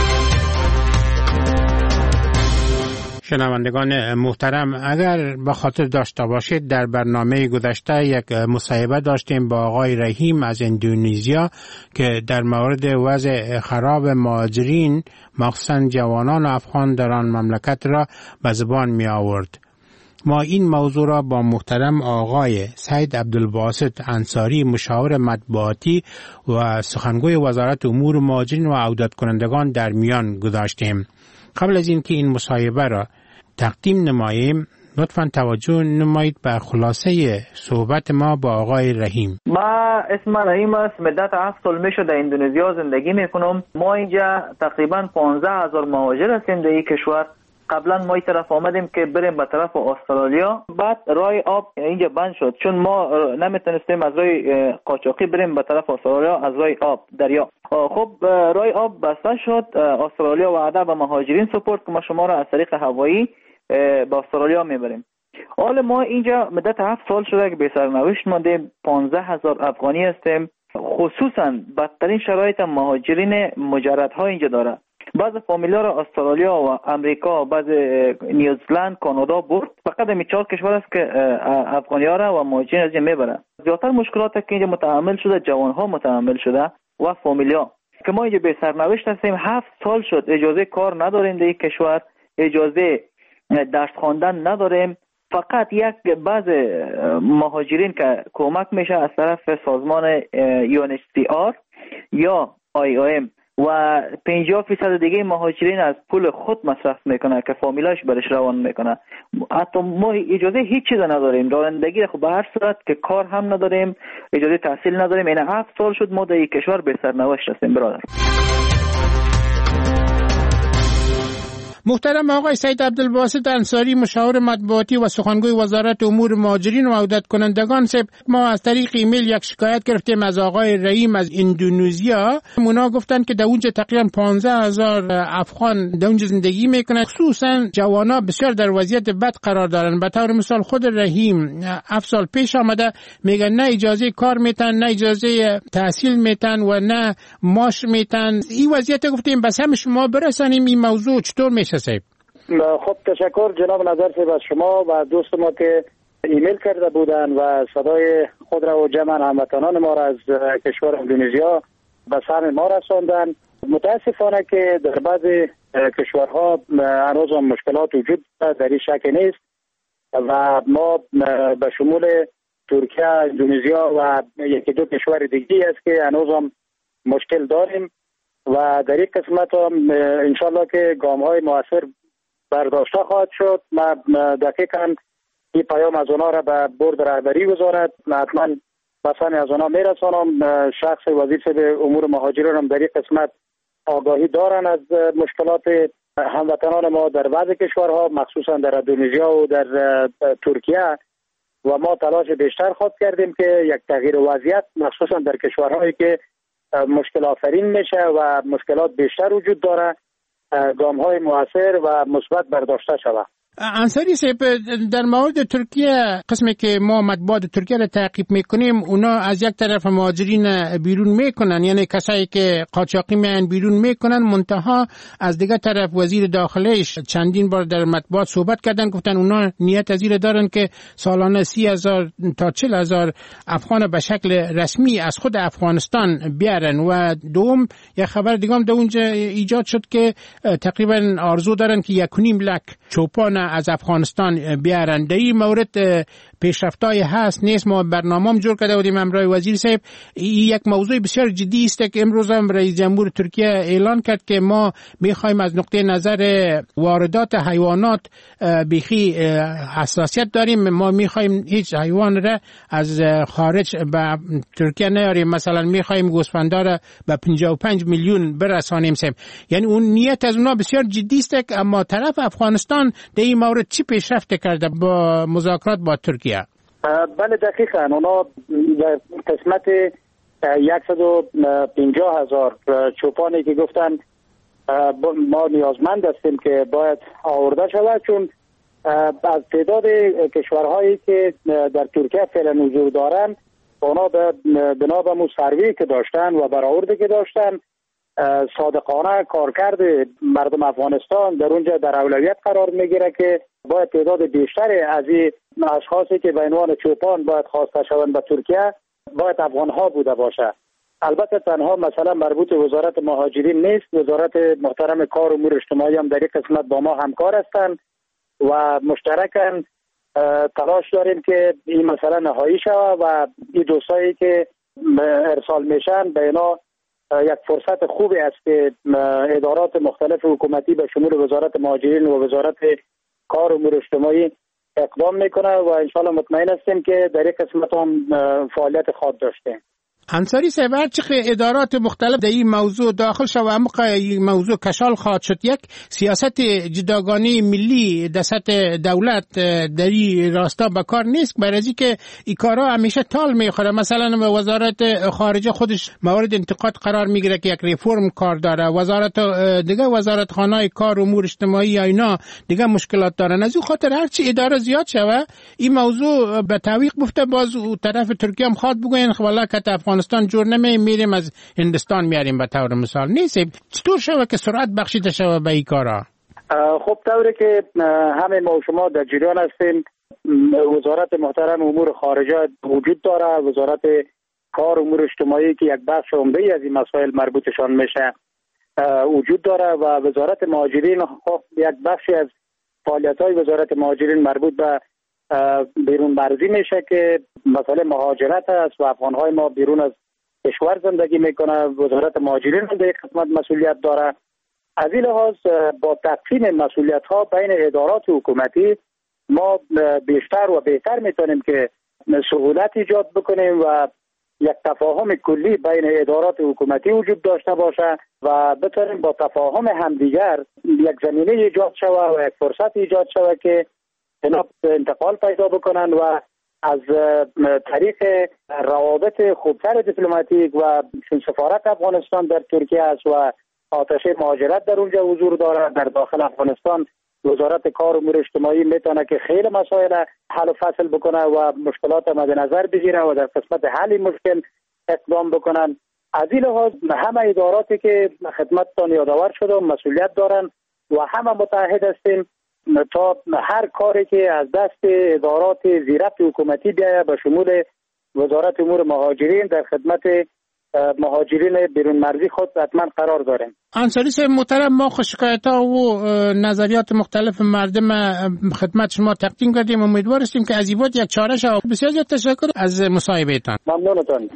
شنوندگان محترم، اگر به خاطر داشته باشید در برنامه گذشته یک مصاحبه داشتیم با آقای رحیم از اندونزیا که در مورد وضع خراب مهاجرین مخصوصا جوانان افغان در آن مملکت را به زبان می آورد. ما این موضوع را با محترم آقای سید عبدالباسط انصاری مشاور مطبوعاتی و سخنگوی وزارت امور مهاجرین و عودت کنندگان در میان گذاشتیم. قبل از اینکه این مصاحبه را تقدیم نماییم لطفاً توجه نمایید به خلاصه صحبت ما با آقای رحیم. ما اسم رحیم است، مدت هفت سال میشه در اندونزیا زندگی میکنم. ما اینجا تقریبا پانزده هزار مهاجر هستیم در این کشور قبلا ما این طرف آمدیم که بریم به طرف استرالیا، بعد راه آب اینجا بند شد چون ما نمیتونستیم از راه قاچاقی بریم به طرف استرالیا از راه آب دریا. خب راه آب بسته شد، استرالیا وعده به مهاجرین سپرد که ما شما را از طریق هوایی به استرالیا میبریم. حالا ما اینجا مدت هفت سال شده که به سرنوشت ماندیم، پانزده هزار افغانی هستیم. خصوصا بدترین شرایط مهاجرین مجرد ها اینجا داره. بعض فامیلا را استرالیا و امریکا، بعض نیوزلند، کانادا برد. فقط این چهار کشور است که افغانی ها را و مهاجرین از اینجا میبرن. زیادتر مشکلات که اینجا متحمل شده جوان ها متحمل شده و فامیلا که ما اینجا به سرنوشت هستیم. هفت سال شد اجازه کار نداریم در این کشور، اجازه درس خواندن نداریم. فقط یک بعض مهاجرین که کمک میشه از طرف سازمان یو ان اچ سی آر یا آی او ام و پنجاه فیصد دیگه مهاجرین از پول خود مصرف میکنه که فامیلاش برش روان میکنه. حتی ما اجازه هیچ چیز نداریم، رانندگی خب به هر صورت که کار هم نداریم، اجازه تحصیل نداریم. این هفت سال شد ما در این کشور به سرنوشت هستیم برادر. محترم آقای سید عبدالباسط انصاری، مشاور مطبوعاتی و سخنگوی وزارت امور مهاجرین و عودت کنندگان، صاحب ما از طریق ایمیل یک شکایت گرفتیم از آقای رحیم از اندونزیا. اونا گفتن که در اونجا تقریبا پانزده هزار افغان در اونجا زندگی میکنن، خصوصا جوانا بسیار در وضعیت بد قرار دارن. به طور مثال خود رحیم هفت سال پیش آمده، میگن نه اجازه کار میتن، نه اجازه تحصیل میتن و نه معاش میتن. این وضعیت گفتیم بس هم شما برسانیم این موضوع چطور میشه صاحب؟ خب تشکر جناب نظر صاحب از شما و دوست ما که ایمیل کرده بودن و صدای خود را و جمع هموطنان ما را از کشور اندونزیا به سهم ما رساندن. متاسفانه که در بعضی کشورها هنوز هم مشکلات وجود در این شک نیست و ما به شمول ترکیه، اندونزیا و یکی دو کشور دیگه است که هنوز هم مشکل داریم و در این قسمت هم انشالله که گام های موثر برداشته خواهد شد. ما دقیقا این پیام از اونا را به بورد رهبری وزارت حتما بسان از اونا میرسانم. شخص وزیر به امور مهاجرین هم در این قسمت آگاهی دارن از مشکلات هموطنان ما در بعض کشورها، مخصوصا در اندونزیا و در ترکیه و ما تلاش بیشتر خواهد کردیم که یک تغییر وضعیت مخصوصا در کشورهایی که مشکل آفرین میشه و مشکلات بیشتر وجود داره گام های موثر و مثبت برداشته شود. انصاری صاحب در مورد ترکیه، قسمی که ما مطبوعات ترکیه را تعقیب میکنیم، اونا از یک طرف مهاجرین بیرون میکنن، یعنی کسایی که قاچاقی میان بیرون میکنن، منتها از دیگه طرف وزیر داخلهش چندین بار در مطبوعات صحبت کردن، گفتن اونا نیت از این دارن که سالانه سی هزار تا چل هزار افغان به شکل رسمی از خود افغانستان بیارن. و دوم یک خبر دیگه هم در اونجا ایجاد شد که تقریبا آرزو دارن که یک و نیم لک چوپان از افغانستان بیارن. در این مورد پیشرفتای هست نیست. ما برنامه‌ام جور کرده بودیم همراه وزیر صاحب. این یک موضوع بسیار جدی است که امروز هم رئیس جمهور ترکیه اعلان کرد که ما می‌خوایم از نقطه نظر واردات حیوانات بیخی حساسیت داریم. ما می‌خوایم هیچ حیوان را از خارج به ترکیه نیاریم. مثلا می‌خوایم گوسفندا را به پنجاه و پنج میلیون برسانیم صاحب. یعنی اون نیت از اونها بسیار جدی است، اما طرف افغانستان در این مورد چی پیشرفت کرده با مذاکرات با ترکیه؟ بله دقیقاً اونا در قسمت صد و پنجاه هزار چوپانی که گفتن ما نیازمند هستیم که باید آورده شود، چون از تعداد کشورهایی که در ترکیه فعلا حضور دارن اونا به بنا به مو سروی که داشتن و برآورده که داشتن صادقانه کارکرد مردم افغانستان در اونجا در اولویت قرار میگیره که باید تعداد بیشتری از این اشخاصی که به عنوان چوپان باید خواسته شوند به ترکیه باید افغان ها بوده باشه. البته تنها مثلا مربوط وزارت مهاجرین نیست، وزارت محترم کار و امور اجتماعی هم در این قسمت با ما همکار هستند و مشترکاً تلاش داریم که این مسئله نهایی شود و این دوستایی که ارسال میشن به اینا یک فرصت خوبی است که ادارات مختلف حکومتی به شمول وزارت مهاجرین و وزارت کار و امور اجتماعی اقدام میکنه و انشالله مطمئن هستیم که در این قسمت هم فعالیت خواهد داشته. انصاری صاحب، هرچقدر ادارات مختلف در این موضوع داخل شد و عمق این موضوع کشال خواهد شد، یک سیاست جداگانه ملی در سطح دولت در این راستا به کار نیست، برای از اینکه این کارها همیشه تال میخوره. مثلا وزارت خارجه خودش مورد انتقاد قرار میگیره که یک ریفرم کار داره، وزارت دیگه وزارت خانه کار امور اجتماعی یا اینا دیگه مشکلات دارن. از این خاطر هرچی اداره زیاد شوه این موضوع به تعویق گفته، باز طرف ترکیه هم خواد بگوین والا که افغانستان جور نمی میریم از هندستان میاریم به طور مثال. نیست چطور شوه که سرعت بخشیده شوه به این کارا؟ خب طوری که همه ما و شما در جریان هستیم، وزارت محترم امور خارجه وجود داره، وزارت کار امور اجتماعی که یک بخش عمده از این مسائل مربوطشان میشه وجود داره و وزارت مهاجرین خب یک بخشی از فعالیت‌های وزارت مهاجرین مربوط به بیرون مرزی میشه که مسئله مهاجرت است و افغان‌های ما بیرون از کشور زندگی میکنه. وزارت مهاجرین هم در خدمت مسئولیت داره. از این لحاظ با تقسیم مسئولیت‌ها بین ادارات حکومتی ما بیشتر و بهتر میتونیم که سهولت ایجاد بکنیم و یک تفاهم کلی بین ادارات حکومتی وجود داشته باشه و بتونیم با تفاهم همدیگر یک زمینه ایجاد شود و یک فرصت ایجاد شود که اینا انتقال پیدا بکنن و از طریق روابط خوبتر دیپلماتیک و سفارت افغانستان در ترکیه است و آتش مهاجرت در اونجا حضور داره، در داخل افغانستان وزارت کار امور اجتماعی میتونه که خیلی مسائل حل و فصل بکنه و مشکلات مد نظر بگیره و در قسمت حل مشکل اقدام بکنن. از این لحاظ همه اداراتی که خدمتتان یادآور شده مسئولیت دارن و همه متحد هستیم تا هر کاری که از دست ادارات زیربط حکومتی بیاید به شمول وزارت امور مهاجرین در خدمت مهاجرین بیرون مرزی خود حتما قرار داریم. انصاری صاحب محترم، ما شکایت ها و نظریات مختلف مردم خدمت شما تقدیم کردیم، امیدوار هستیم که از این بود یک چاره شود. بسیار زیاد تشکر از مصاحبهتان. ممنونتان.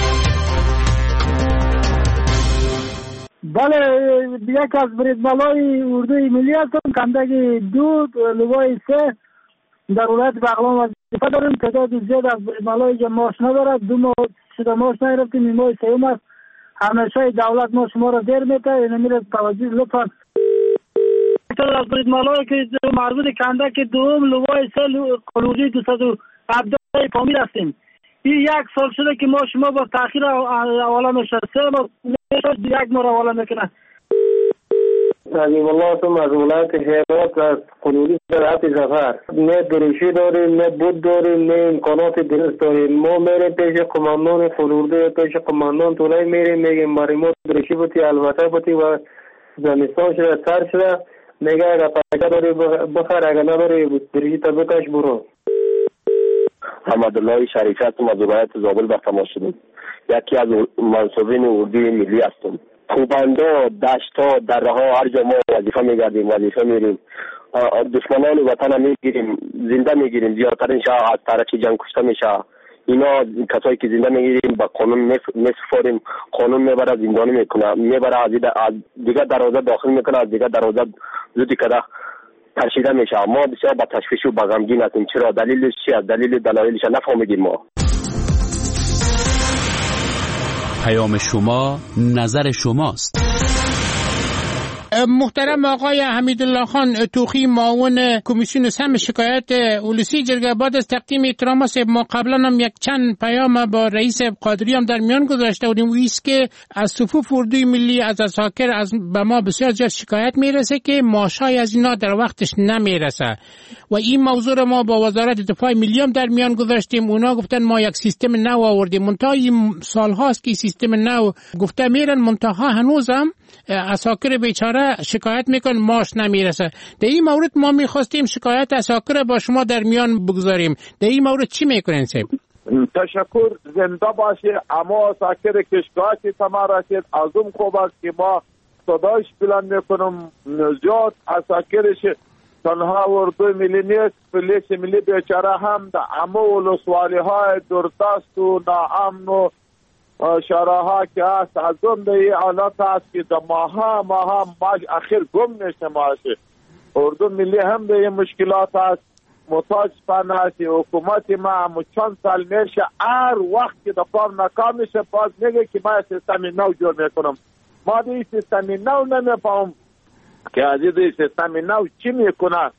بله، یک از بریدمالای اردوی ملی هستم، کندگی دو لوای سه در ولایت بغلان وظیفه داریم. تعداد زیاد از بریدمالایی که ماش ندارد، دو ماه شده ماش نگرفتیم، این ماه سیوم است. همیشه دولت ما شما را دیر میته، این میره توجه لطفا. از بریدمالایی که مربوط کندگی دوم لوای سه قلوجی دو صد و هفده فامیل هستیم. این یک سال شده که ما شما با تاخیر حواله میشه، سه ما یک ما را حواله میکنه. عظیم الله تم از ولایت هرات از قنوری زراعت ظفر. نه دریشی داریم، نه بود داریم، نه امکانات درست داریم. ما میریم پیش قماندان فلورده، پیش قماندان طولای میریم، میگیم برای ما دریشی بودی، البته بودی و زمستان شده سر شده، میگه اگر پیکه داری بخر، اگر نداری دریشی تا بکش برو. حمدالله شریفی هستم، از ولایت زابل به تماس شدم. یکی از منصوبین اردوی ملی هستم. کوبندا، دشتا، دره ها هر جا ما وظیفه میگردیم، وظیفه میریم. دشمنان وطن میگیریم، زنده میگیریم، زیادترین شاه از طرف جنگ کشته میشه. اینا کسایی که زنده میگیریم با قانون میسپاریم، قانون میبره زندانی میکنه، میبره از دیگه دروازه داخل میکنه، از دیگه دروازه زودی کده ترشیده میشه. ما بسیار با تشویش و با غمگین هستیم. چرا؟ دلیلش چی است؟ دلیل دلایلش نفهمیدیم ما. پیام شما نظر شماست. محترم آقای حمیدالله خان توخی، معاون کمیسیون سم شکایت اولوسی جرگه، بعد از تقدیم احترام است، ما قبلا هم یک چند پیام با رئیس قادری هم در میان گذاشته بودیم و ایست که از صفوف اردوی ملی از اساکر از به ما بسیار زیاد شکایت میرسه که ماشای از اینا در وقتش نمیرسه و این موضوع رو ما با وزارت دفاع ملی هم در میان گذاشتیم. اونا گفتن ما یک سیستم نو آوردیم، منتها این سال هاست که سیستم نو گفته میرن، منتها هنوزم اساکر بیچاره شکایت میکن ماش نمیرسه. در این مورد ما میخواستیم شکایت اساکر با شما در میان بگذاریم. در این مورد چی میکنین سیب؟ تشکر، زنده باشه. اما اساکر که شکایتی تما رسید از اون خوب است که ما صدایش بلند میکنم. زیاد اساکرش تنها اردوی ملی نیست، پلیس ملی بیچاره هم در اما ولسوالی های دردست و ناامن و شراها که هست از اون در این حالت هست که در ماها ماها ماش اخیر گم میشه. ماشه اردو ملی هم در این مشکلات هست. محتاج پناهی حکومت ما هم چند سال میشه هر وقت که در کار ناکام میشه باز میگه که ما سیستم نو جور میکنم. ما دیگه سیستم نو نمیفهم که عزیز سیستم نو چی میکنه.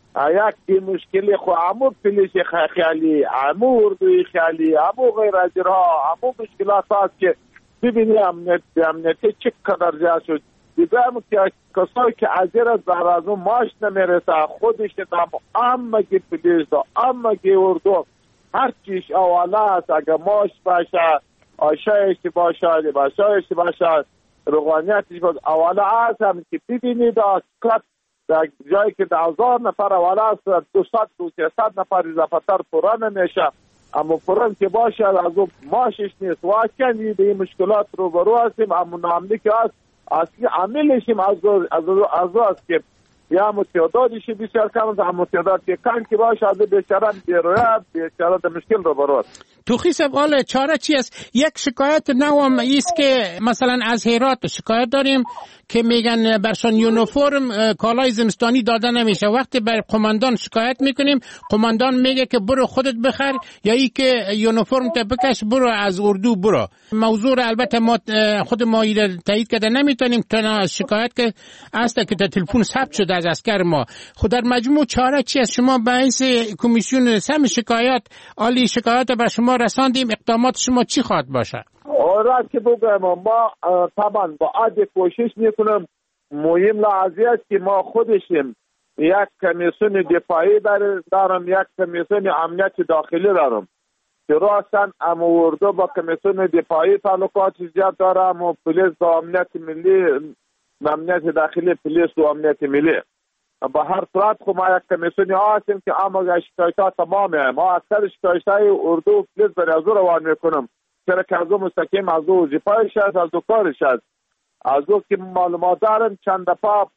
یک مشکلی خو امو پلیس خیالی، امو اردوی خیالی، امو غیر اجرا، امو مشکلات هست که ببینی امنیت امنیتی چه قدر زیاد شد. دیدم که کسایی که ازیر از برازو ماش نمیرسه خودش دام امگی پلیس دا امگی اردو هر چیش اولا است. اگه ماش باشه آشایش باشه لباسایش باشه روغانیتش باشه اولا است هم که ببینی دا کت در جایی که ده هزار نفر اولا است دوصد دو سیصد نفر اضافتر پران نمیشه اما پران که باشه از اون ماشش نیست. واقعا به این مشکلات رو برو هستیم اما نامنی که هست اصلی عملشیم از از است که یا متعدادش بسیار کم است اما تعداد که کم که باشه از بیچاره بیرویت بیچاره در مشکل رو برو است. توخی سوال چاره چی است؟ یک شکایت نوام ایست که مثلا از هرات شکایت داریم که میگن برشان یونیفرم کالای زمستانی داده نمیشه. وقتی بر قماندان شکایت میکنیم قماندان میگه که برو خودت بخر یا ای که یونیفرم ته بکش برو از اردو برو. موضوع البته ما خود ما تایید کرده نمیتونیم تا شکایت که است که تا تلفن ثبت شده از اسکر ما. خود در مجموع چاره چی است؟ شما باعث کمیسیون سم شکایت عالی شکایت بر شما رساندیم، اقدامات شما چی خواهد باشه؟ آره که بگم ما طبعا با عادی کوشش میکنم. مهم لحظه است که ما خودشیم یک کمیسیون دفاعی دارم یک کمیسیون امنیت داخلی دارم که راستن اما اردو با کمیسیون دفاعی تعلقات زیاد دارم و پلیس با امنیت ملی امنیت داخلی پلیس و امنیت ملی با هر صورت خو ما یک کمیسیونی هستیم که اما شکایتات تمامه ما اکثر شکایتای اردو و پلیس بر ازو روان میکنم چرا که ازو مستقیم ازو وظیفه‌اش است ازو کارش است ازو که معلومات دارم چند دفعه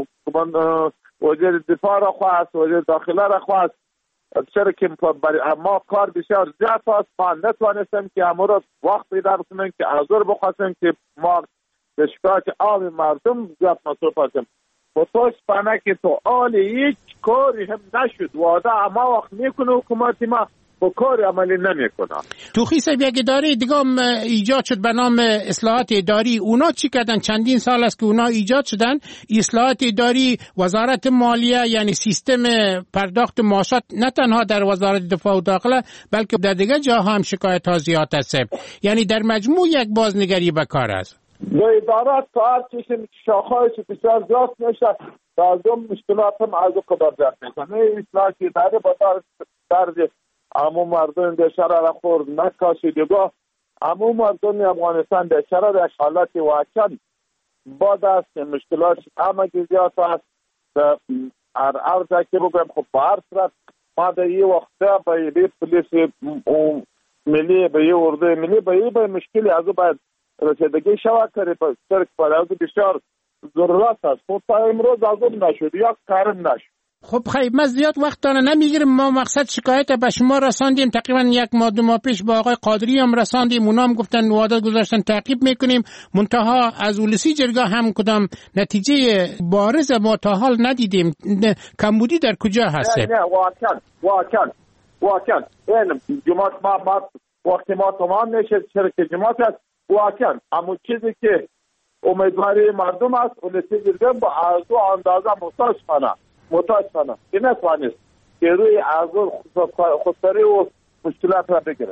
وزیر دفاع را خواست وزیر داخله را خواست چرا که ما کار بسیار زیاد است ما نتوانستیم که همه را وقت پیدا کنیم که ازو رو بخواستیم که ما به شکایت عام مردم زیاد مصروف هستیم. متاسفانه که تو آل هیچ کاری هم نشد واده اما وقت میکنه حکومت ما با کار عملی نمیکنه. توخی صاحب یک اداره دیگه ایجاد شد به نام اصلاحات اداری. اونا چی کردن؟ چندین سال است که اونا ایجاد شدن. اصلاحات اداری وزارت مالیه یعنی سیستم پرداخت معاشات نه تنها در وزارت دفاع و داخله بلکه در دیگه جاها هم شکایت ها زیاد است. یعنی در مجموع یک بازنگری به کار است. به ادارات کار چیزی شاخهایش بسیار زیاد میشه از اون مشکلات هم از اون قدر زیاد میکنه. اصلاحات اداری با درد امو مردم در شهر را خورد نکاشی دیگه امو مردم افغانستان در شهر در حالت واقعا بعد است مشکلات اما زیاد است. هر عرضه که بگم خب بار صورت ما در یه وقت با یه پلیس ملی با یه اردو ملی با یه مشکلی از اون باید رسیدگی شوه کاری پر سرک پر از بسیار ضرورت است. خب تا امروز از اون نشد یا کارم نشد. خب خیلی ما زیاد وقت دانه نمیگیریم. ما مقصد شکایت به شما رساندیم تقریبا یک ماه دو ماه پیش با آقای قادری هم رساندیم. اونا هم گفتن وعده گذاشتن تعقیب میکنیم. منتها از اولسی جرگاه هم کدام نتیجه بارز ما تا حال ندیدیم. کمبودی در کجا هست؟ نه نه واقعا واقعا واقعا این جماعت ما ما وقتی ما تمام نشه شرکت جماعت است واقعا اما چیزی که امیدواری مردم است اولسی جرگاه با ارزو اندازه متاسفانه متاسفانه این نتوانست که روی ارزو خودسری و مشکلات را بگیره.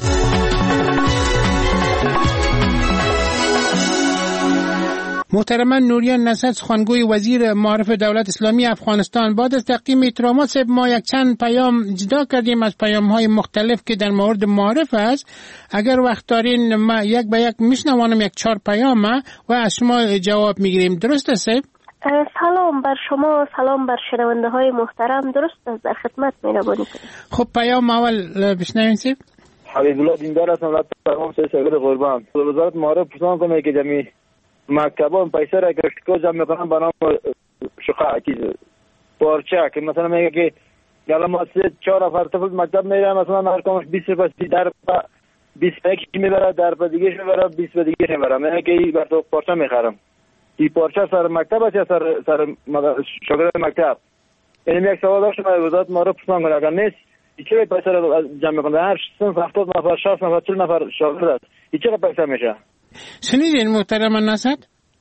محترم نوریان نصرت سخنگوی وزیر معارف دولت اسلامی افغانستان، بعد از تقدیم احترامات صاحب ما یک چند پیام جدا کردیم از پیام های مختلف که در مورد معارف است. اگر وقت دارین ما یک به یک میشنوانم یک چهار پیام و از شما جواب میگیریم. درست است صاحب؟ سلام بر شما، سلام بر شنونده های محترم. درست است، در خدمت مهربانی کنید. خب پیام اول بشنویم صاحب. حبیب الله دیندار هستم، رد پیام سه سگل قربان. وزارت معارف پرسان کنه که جمعی مکتبان پیسه را گشتگاه جمع میکنن به نام شقا چیز پارچه که مثلا میگه که یالا ما سه چهار نفر طفل مکتب میرن مثلا هر کامش بیست روپیه در بیست یک میبره در پا دیگه میبره بیست دیگه میبره. میگه که این بر تو پارچه میخرم. این پارچه سر مکتب است یا سر سر شاگرد مکتب؟ این یک سوال داشتم از وزارت معارف پرسان کنم اگر نیست چه پیسه رو جمع میکنه؟ هر صنف هفتاد نفر شصت نفر چهل نفر شاگرد است چه پیسه میشه؟ شنیدین محترم نصد؟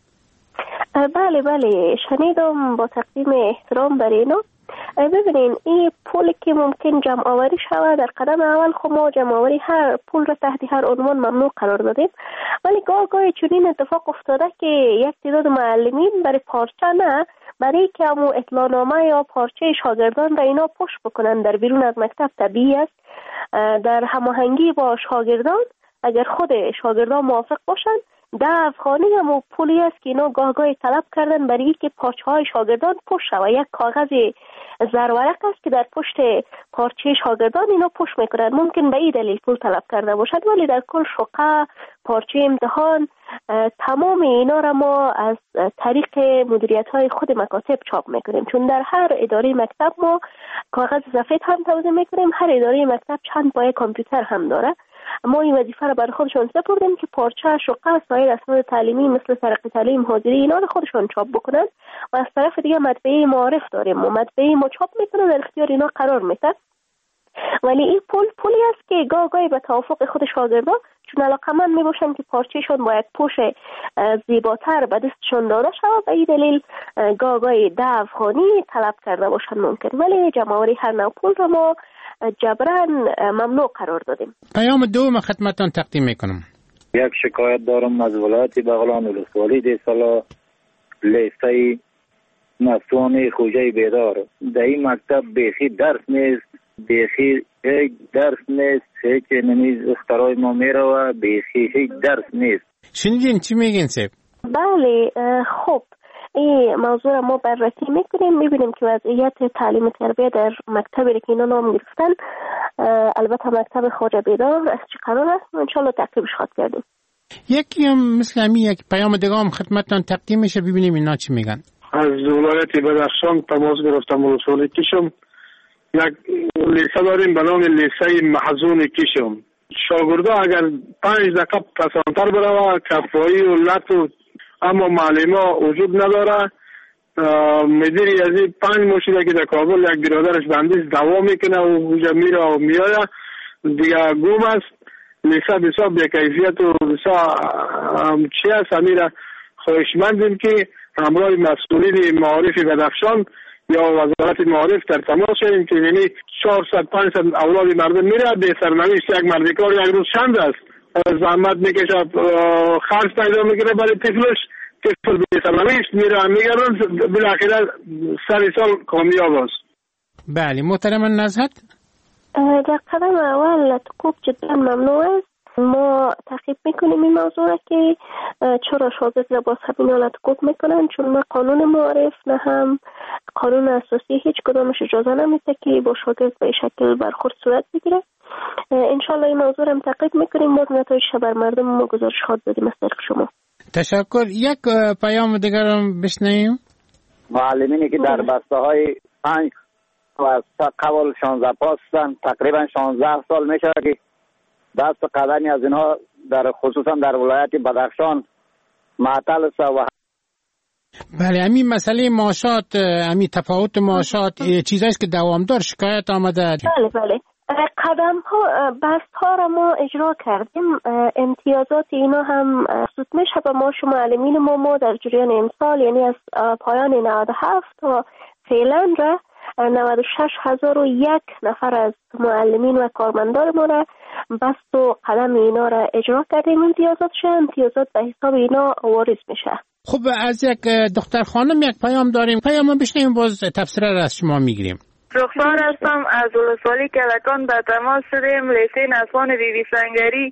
بله بله شنیدم، با تقدیم احترام برای اینا. ببینین این پولی که ممکن جمع آوری شود در قدم اول خب ما جمع آوری هر پول را تحت هر عنوان ممنوع قرار دادیم، ولی گاه گاهی چنین اتفاق افتاده که یک تعداد معلمین برای پارچه نه برای که همون اطلاعنامه یا پارچه شاگردان را اینا پشت بکنن در بیرون از مکتب طبیعی است در هماهنگی با شاگردان اگر خود شاگردان موافق باشند ده افغانی هم پولی است که اینا گاه گاهی طلب کردن برای که پارچه های شاگردان پشت و یک کاغذ زرورق است که در پشت پارچه شاگردان اینا پشت میکنن. ممکن به این دلیل پول طلب کرده باشد، ولی در کل شقه پارچه امتحان تمام اینا را ما از طریق مدیریت های خود مکاتب چاپ میکنیم، چون در هر اداره مکتب ما کاغذ سفید هم توزیع میکنیم. هر اداره مکتب چند پای کامپیوتر هم داره. ما این وظیفه را برای خودشون سپردیم که پارچه شقه و سایر اسناد تعلیمی مثل ترقی تعلیم حاضری اینا رو خودشون چاپ بکنن و از طرف دیگه مطبعه معارف داریم و مطبعه ما چاپ میکنه در اختیار اینا قرار میده. ولی این پول پولی است که گاه گاهی به توافق خود شاگردان چون علاقمند میباشن که پارچهشون با یک پوش زیباتر به دستشون داده شود و این دلیل گاه گاهی ده افغانی طلب کرده باشن ممکن، ولی جمع‌آوری هر نوع پول رو ما جبران ممنوع قرار دادیم. پیام دوم خدمتتان تقدیم میکنم. یک شکایت دارم از ولایت بغلان ولسوالی دی سالا لیسته مفتوحان خوجه بیدار. در این مکتب بیخی درس نیست، بیخی هیچ درس نیست، هیچ نمیز اخترای ما میره و بیخی هیچ درس نیست. شنیدین چی میگین سیب؟ بله خب این موضوع را ما بررسی میکنیم، میبینیم که وضعیت تعلیم تربیه در مکتبی که اینا نام گرفتن البته مکتب خوجه بیدار از چی قرار است و انشالله تعقیبش خواهد کردیم. یکی هم مثل همی یک پیام دیگه هم خدمتتان تقدیم میشه ببینیم اینا چی میگن. از ولایت بدخشان تماس گرفتم ولسوالی کشم. یک لیسه داریم به نام لیسه محزون کشم. شاگردا اگر پنج دقیقه پسانتر بروه کفایی و لط و اما معلما وجود نداره. مدیری از این پنج مشیده که در کابل یک برادرش بندیز دوا میکنه و اونجا میره و میایه دیگه گم است. لیسه بسیار بی‌کیفیت و بسیار چی است. امیره خواهشمندیم که همراه مسئولین معارف بدخشان یا وزارت معارف در تماس شدیم که یعنی چهارصد پانصد اولاد مردم میره به سرنوشت یک مردکار یک روز چند است زحمت میکشه خرج پیدا میکنه برای طفلش طفل به سرنوشت میره میگردن بالاخره سر سال کامیاب است. بله محترم نزهت در قدم اول تقوب جدا ممنوع است. ما تحقیق میکنیم این موضوع را که چرا شاگرد را با همین حالت تقوب میکنن، چون ما قانون معارف نه هم قانون اساسی هیچ کدامش اجازه نمیده که با شاگرد به شکل برخورد صورت بگیره. انشالله این موضوع را تحقیق میکنیم باز نتایجش بر مردم ما گزارش خواهد بدیم از طریق شما. تشکر. یک پیام دیگر هم بشنویم. معلمینی که در بسته های پنج و قبل شانزده پاس هستند تقریبا شانزده سال میشه که دست قدمی از اینها در خصوصا در ولایت بدخشان معطل است. و بله همین مسئله معاشات، همین تفاوت معاشات چیزایی است که دوامدار شکایت آمده. بله بله قدم ها بست ها را ما اجرا کردیم. امتیازات اینا هم سود میشه به ما شما معلمین ما ما در جریان امسال یعنی از پایان نود و هفت تا فعلا را نود و شش هزار و یک نفر از معلمین و کارمندان ما را بست و قدم اینا را اجرا کردیم. امتیازات شه امتیازات به حساب اینا واریز میشه. خب از یک دختر خانم یک پیام داریم، پیام بشنیم باز تفسیر را از شما میگیریم. رخسار هستم از ولسوالی کلکان. به تماس شدیم لیسه نسوان بی بی سنگری.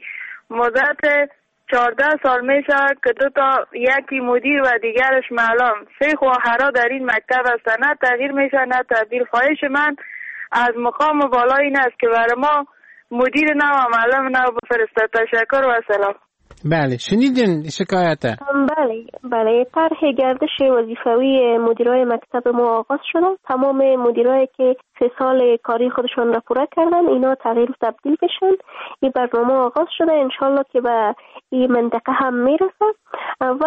مدت چهارده سال میشه که دو تا یکی مدیر و دیگرش معلم سه خواهرها در این مکتب هستند. نه تغییر میشه نه تبدیل. خواهش من از مقام بالا این است که برای ما مدیر نو و معلم نو بفرسته. تشکر و سلام. بله شنیدین شکایت؟ بله بله طرح گردش وظیفوی مدیرای مکتب ما آغاز شده. تمام مدیرایی که سه سال کاری خودشان را پوره کردن اینا تغییر و تبدیل بشن. این برنامه آغاز شده، انشالله که به این منطقه هم میرسه. و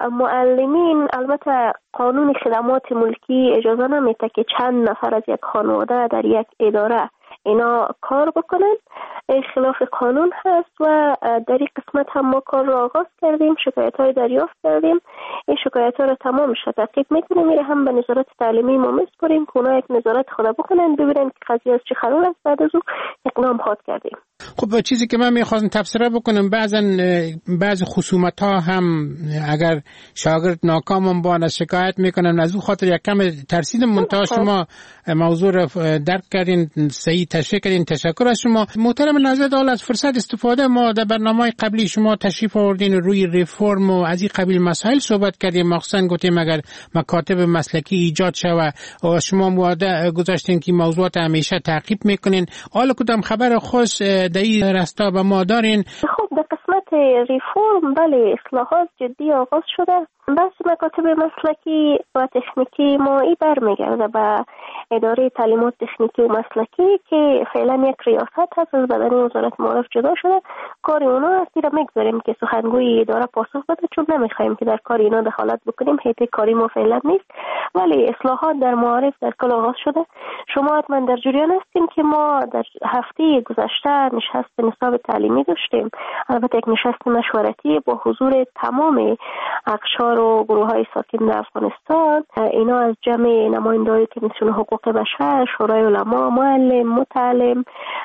معلمین البته قانون خدمات ملکی اجازه نمیده که چند نفر از یک خانواده در یک اداره اینا کار بکنن، خلاف قانون هست و در این قسمت هم ما کار را آغاز کردیم، شکایت های دریافت کردیم. این شکایت ها را تمامش را تعقیب میکنیم، میره هم به نظارت تعلیمی ما میسپاریم که اونا یک نظارت خدا بکنن ببینن که قضیه از چه قرار است. بعد از اون اقدام خواهد کردیم. خب چیزی که من میخواستم تبصره بکنم، بعضا بعض خصومت ها هم اگر شاگرد ناکام بان از شکایت میکنن، از اون خاطر یک کم ترسیدم. منتها شما موضوع را درک کردین، صحیح تشریح کردین، تشکر از شما. محترم ناظر، حالا از فرصت استفاده ما در برنامه قبلی شما تشریف آوردین روی ریفرم و از این قبیل مسائل صحبت کردیم، مخصوصا گفتیم اگر مکاتب مسلکی ایجاد شود و شما وعده گذاشتین که موضوعات همیشه تعقیب میکنین. حالا کدام خبر خوش در این راستا به ما دارین؟ خب در قسمت ریفرم بله اصلاحات جدی آغاز شده. بس مکاتب مسلکی و تکنیکی ما ای برمیگرده به اداره تعلیمات تکنیکی و مسلکی که فعلا یک ریاست هست از بدن وزارت معارف جدا شده. کار اونا است را میگذاریم که سخنگوی اداره پاسخ بده، چون نمیخوایم که در کار اینا دخالت بکنیم. هیئت کاری ما فعلا نیست، ولی اصلاحات در معارف در کل آغاز شده. شما حتما در جریان هستیم که ما در هفته گذشته نشست نصاب تعلیمی داشتیم، البته یک نشست مشورتی با حضور تمام اقشار و گروه های ساکن در افغانستان. اینا از جمع نمایندگان کمیسیون حقوق بشر، شورای علما، معلم، متعلم،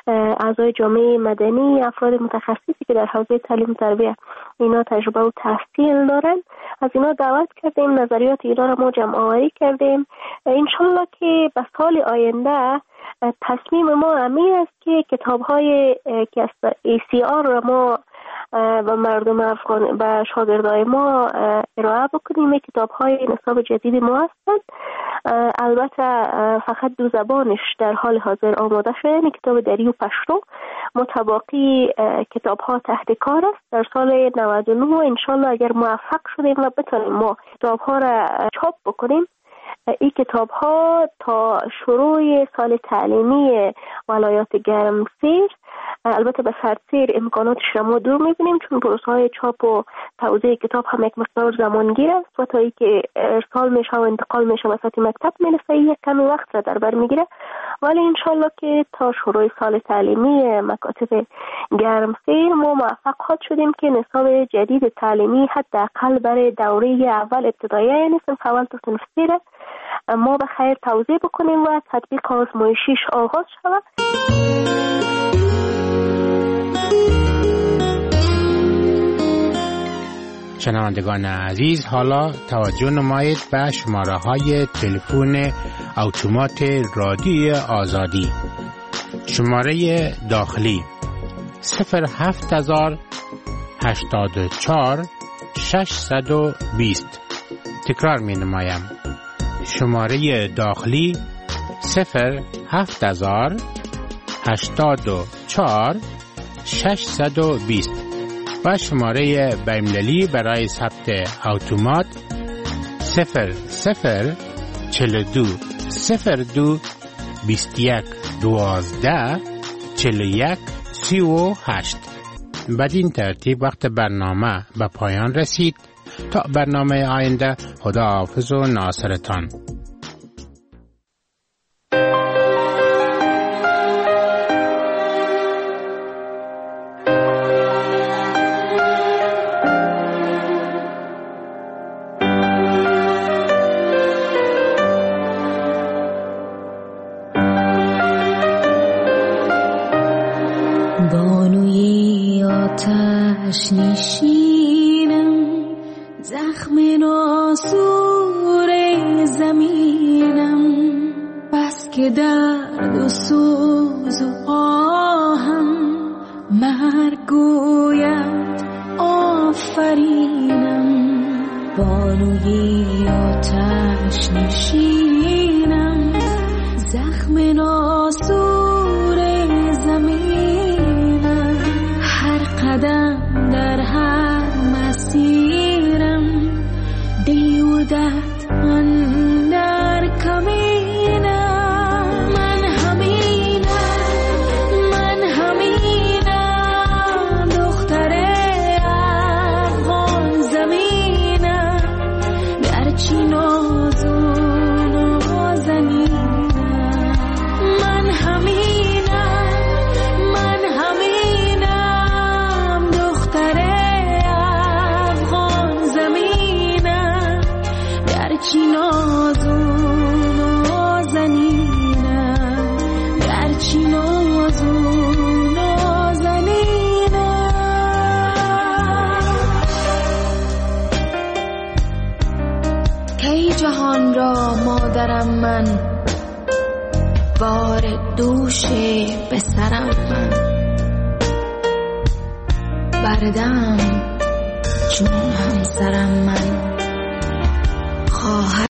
اعضای جامعه مدنی، افراد متخصصی که در حوزه تعلیم و تربیت اینا تجربه و تحصیل دارن، از اینا دعوت کردیم، نظریات اینا را ما جمع آوری کردیم. انشالله که به سال آینده تصمیم ما همین است که کتاب های که از ای سی آر را ما و مردم افغان و شاگردای ما ارائه بکنیم. کتاب های نصاب جدید ما هستند، البته فقط دو زبانش در حال حاضر آماده شده، یعنی کتاب دری و پشتو. متباقی کتاب ها تحت کار است. در سال نود و نه انشالله اگر موفق شدیم و بتونیم ما کتاب ها را چاپ بکنیم، این کتاب ها تا شروع سال تعلیمی ولایات گرمسیر، البته به سرسیر امکاناتش را ما دور میبینیم، چون پروسه های چاپ و توزیع کتاب هم یک مقدار زمانگیر است و تا ای که ارسال میشه و انتقال میشه وسط مکتب میرسه یک کمی وقت را در بر میگیره. ولی انشالله که تا شروع سال تعلیمی مکاتب گرمسیر ما موفق خواهد شدیم که نصاب جدید تعلیمی حداقل برای دوره اول ابتدایی، یعنی صنف اول تا صنف سه ما به خیر توزیع بکنیم و تطبیق آزمایشیش آغاز شود. شنوندگان عزیز، حالا توجه نمایید به شماره های تلفن اتومات رادیوی آزادی. شماره داخلی صفر هفت هزار هشتاد و چهار ششصد و بیست. تکرار می نمایم. شماره داخلی صفر هفت هزار هشتاد و چهار ششصد و بیست و شماره بین‌المللی برای ثبت اتومات صفر صفر چهل و دو صفر دو بیست و یک دوازده چهل و یک سی و هشت. بدین ترتیب وقت برنامه به پایان رسید. تا برنامه آینده، خدا حافظ و ناصرتان. بانوی آتش نشینم، زخم ناسور زمینم، بس که درد و سوز و آهم مرگ گوید آفرینم. بانوی آتش نشینم، زخم ناسور زمینم، هر قدم در هر گرچی نازون نازنینم گرچی نازون نازنینم کی جهان را مادرم من بار دوش به سرم من بردم چون همسرم من خواهر